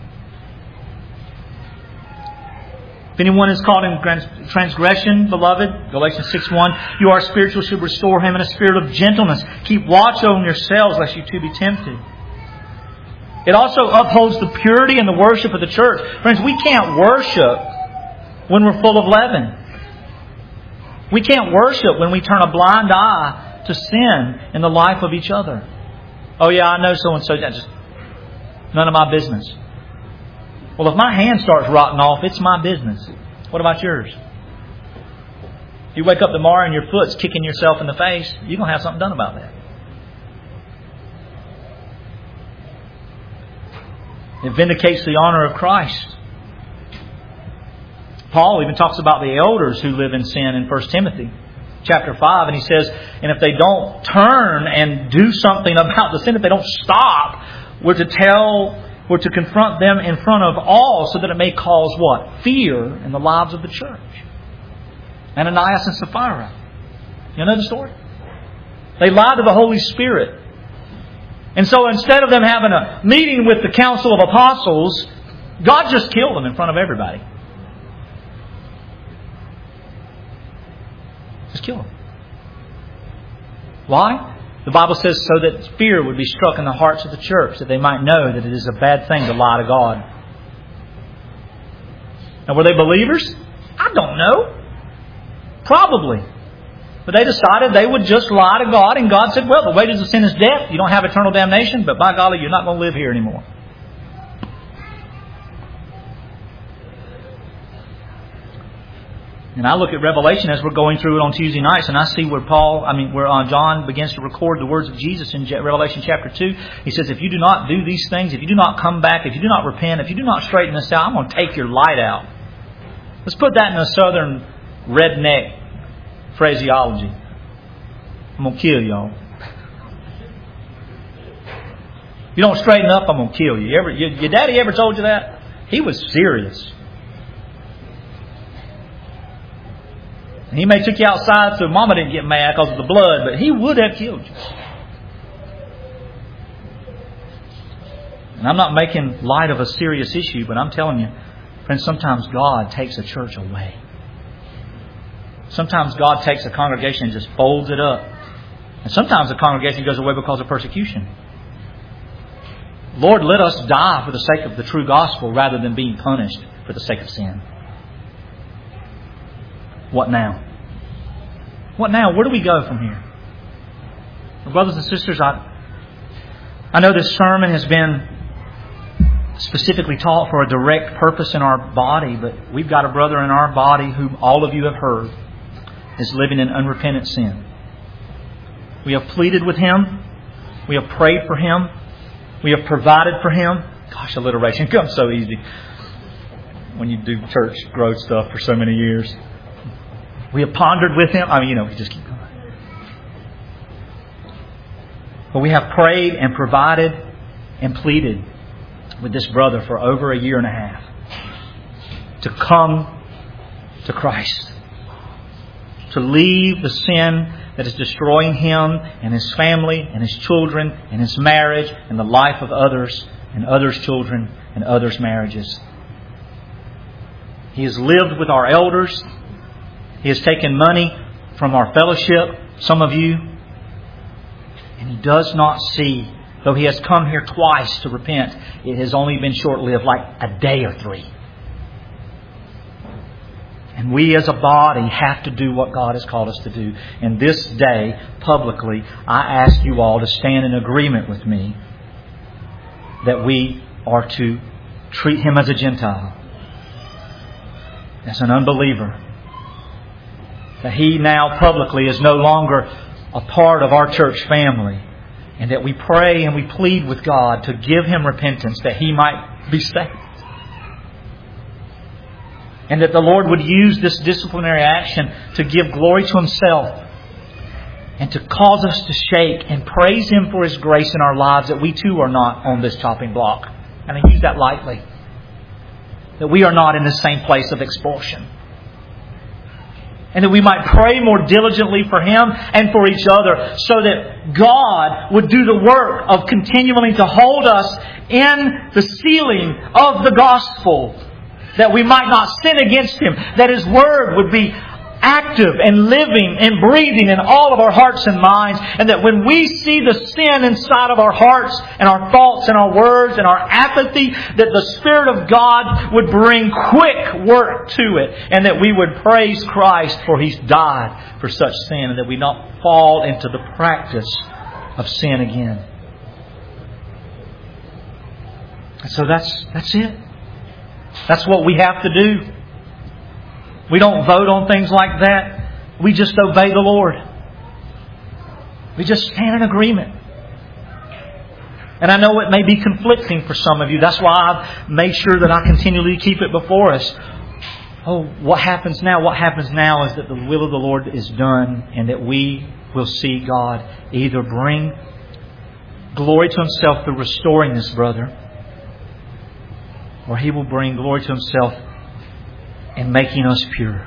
If anyone is caught in transgression, beloved, Galatians 6:1, you are spiritual, should restore him in a spirit of gentleness. Keep watch on yourselves, lest you too be tempted. It also upholds the purity and the worship of the church. Friends, we can't worship when we're full of leaven. We can't worship when we turn a blind eye to sin in the life of each other. Oh yeah, I know so-and-so. That's just none of my business. Well, if my hand starts rotting off, it's my business. What about yours? If you wake up tomorrow and your foot's kicking yourself in the face, you're going to have something done about that. It vindicates the honor of Christ. Paul even talks about the elders who live in sin in 1 Timothy chapter 5. And he says, and if they don't turn and do something about the sin, if they don't stop, we're to confront them in front of all so that it may cause what? Fear in the lives of the church. Ananias and Sapphira. You know the story? They lied to the Holy Spirit. And so instead of them having a meeting with the council of apostles, God just killed them in front of everybody. Just kill them. Why? The Bible says so that fear would be struck in the hearts of the church, that they might know that it is a bad thing to lie to God. Now, were they believers? I don't know. Probably. But they decided they would just lie to God, and God said, well, the wages of sin is death. You don't have eternal damnation, but by golly, you're not going to live here anymore. And I look at Revelation as we're going through it on Tuesday nights, and I see where John begins to record the words of Jesus in Revelation chapter 2. He says, if you do not do these things, if you do not come back, if you do not repent, if you do not straighten this out, I'm going to take your light out. Let's put that in a southern redneck phraseology. I'm going to kill y'all. If you don't straighten up, I'm going to kill you. Your daddy ever told you that? He was serious. And he may took you outside so Mama didn't get mad because of the blood, but he would have killed you. And I'm not making light of a serious issue, but I'm telling you, friends, sometimes God takes a church away. Sometimes God takes a congregation and just folds it up. And sometimes the congregation goes away because of persecution. Lord, let us die for the sake of the true gospel rather than being punished for the sake of sin. What now? What now? Where do we go from here? Well, brothers and sisters, I know this sermon has been specifically taught for a direct purpose in our body, but we've got a brother in our body whom all of you have heard is living in unrepentant sin. We have pleaded with him. We have prayed for him. We have provided for him. Gosh, alliteration comes so easy when you do church growth stuff for so many years. We have pondered with him. We just keep going. But we have prayed and provided and pleaded. with this brother for over a year and a half to come to Christ, to leave the sin that is destroying him and his family and his children and his marriage and the life of others and others' children and others' marriages. He has lived with our elders. He has taken money from our fellowship, some of you, and he does not see, though he has come here twice to repent, it has only been short-lived, like a day or 3. And we as a body have to do what God has called us to do. And this day, publicly, I ask you all to stand in agreement with me that we are to treat him as a Gentile, as an unbeliever. That he now publicly is no longer a part of our church family. And that we pray and we plead with God to give him repentance that he might be saved. And that the Lord would use this disciplinary action to give glory to himself and to cause us to shake and praise him for his grace in our lives, that we too are not on this chopping block. And I use that lightly. That we are not in the same place of expulsion. And that we might pray more diligently for him and for each other, so that God would do the work of continuing to hold us in the sealing of the gospel, that we might not sin against him, that his word would be active and living and breathing in all of our hearts and minds, and that when we see the sin inside of our hearts and our thoughts and our words and our apathy, that the Spirit of God would bring quick work to it, and that we would praise Christ for He's died for such sin, and that we not fall into the practice of sin again. And so that's it. That's what we have to do. We don't vote on things like that. We just obey the Lord. We just stand in agreement. And I know it may be conflicting for some of you. That's why I've made sure that I continually keep it before us. Oh, what happens now? What happens now is that the will of the Lord is done, and that we will see God either bring glory to Himself through restoring this brother, or He will bring glory to Himself in making us pure.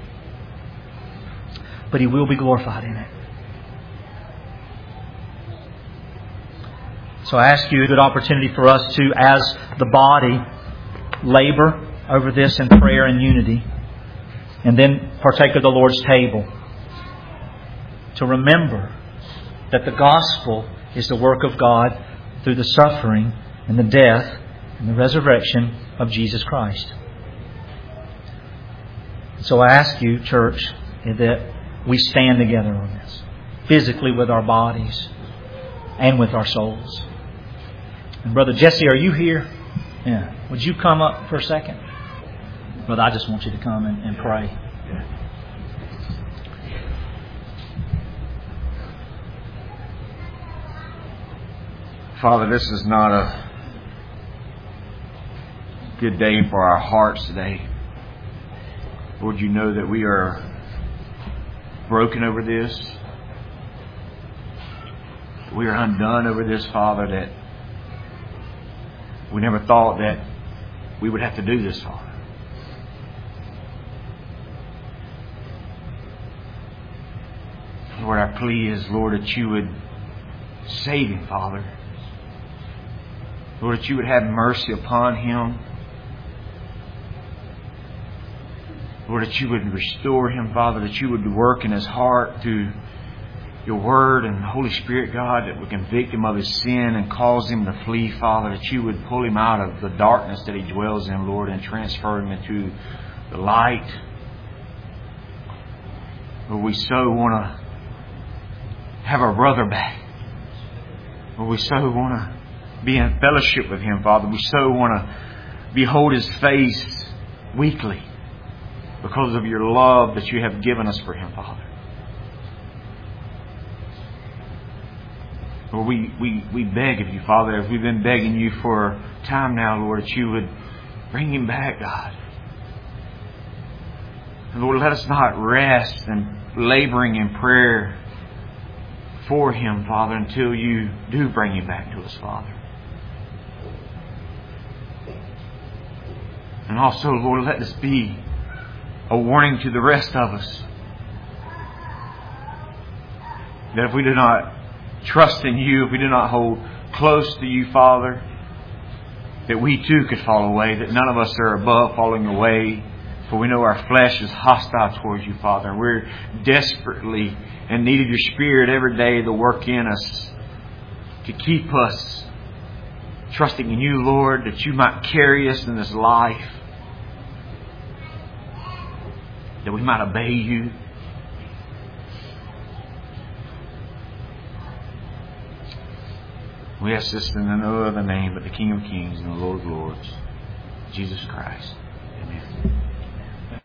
But He will be glorified in it. So I ask you, a good opportunity for us to, as the body, labor over this in prayer and unity, and then partake of the Lord's table, to remember that the gospel is the work of God through the suffering and the death and the resurrection of Jesus Christ. So I ask you, church, that we stand together on this, physically with our bodies and with our souls. And Brother Jesse, are you here? Yeah. Would you come up for a second? Brother, I just want you to come and pray. Father, this is not a good day for our hearts today. Lord, you know that we are broken over this. We are undone over this, Father, that we never thought that we would have to do this, Father. Lord, our plea is, Lord, that you would save him, Father. Lord, that you would have mercy upon him. Lord, that you would restore him, Father, that you would work in his heart through your word and the Holy Spirit, God, that would convict him of his sin and cause him to flee, Father, that you would pull him out of the darkness that he dwells in, Lord, and transfer him into the light. Lord, we so want to have our brother back. Lord, we so want to be in fellowship with him, Father. We so want to behold his face weekly, because of your love that you have given us for him, Father. Lord, we beg of you, Father, as we've been begging you for time now, Lord, that you would bring him back, God. And Lord, let us not rest in laboring in prayer for him, Father, until you do bring him back to us, Father. And also, Lord, let this be a warning to the rest of us. That if we do not trust in You, if we do not hold close to You, Father, that we too could fall away, that none of us are above falling away. For we know our flesh is hostile towards You, Father. And we're desperately in need of Your Spirit every day to work in us, to keep us trusting in You, Lord, that You might carry us in this life, that we might obey You. We ask this in no other name but the King of Kings and the Lord of Lords, Jesus Christ. Amen.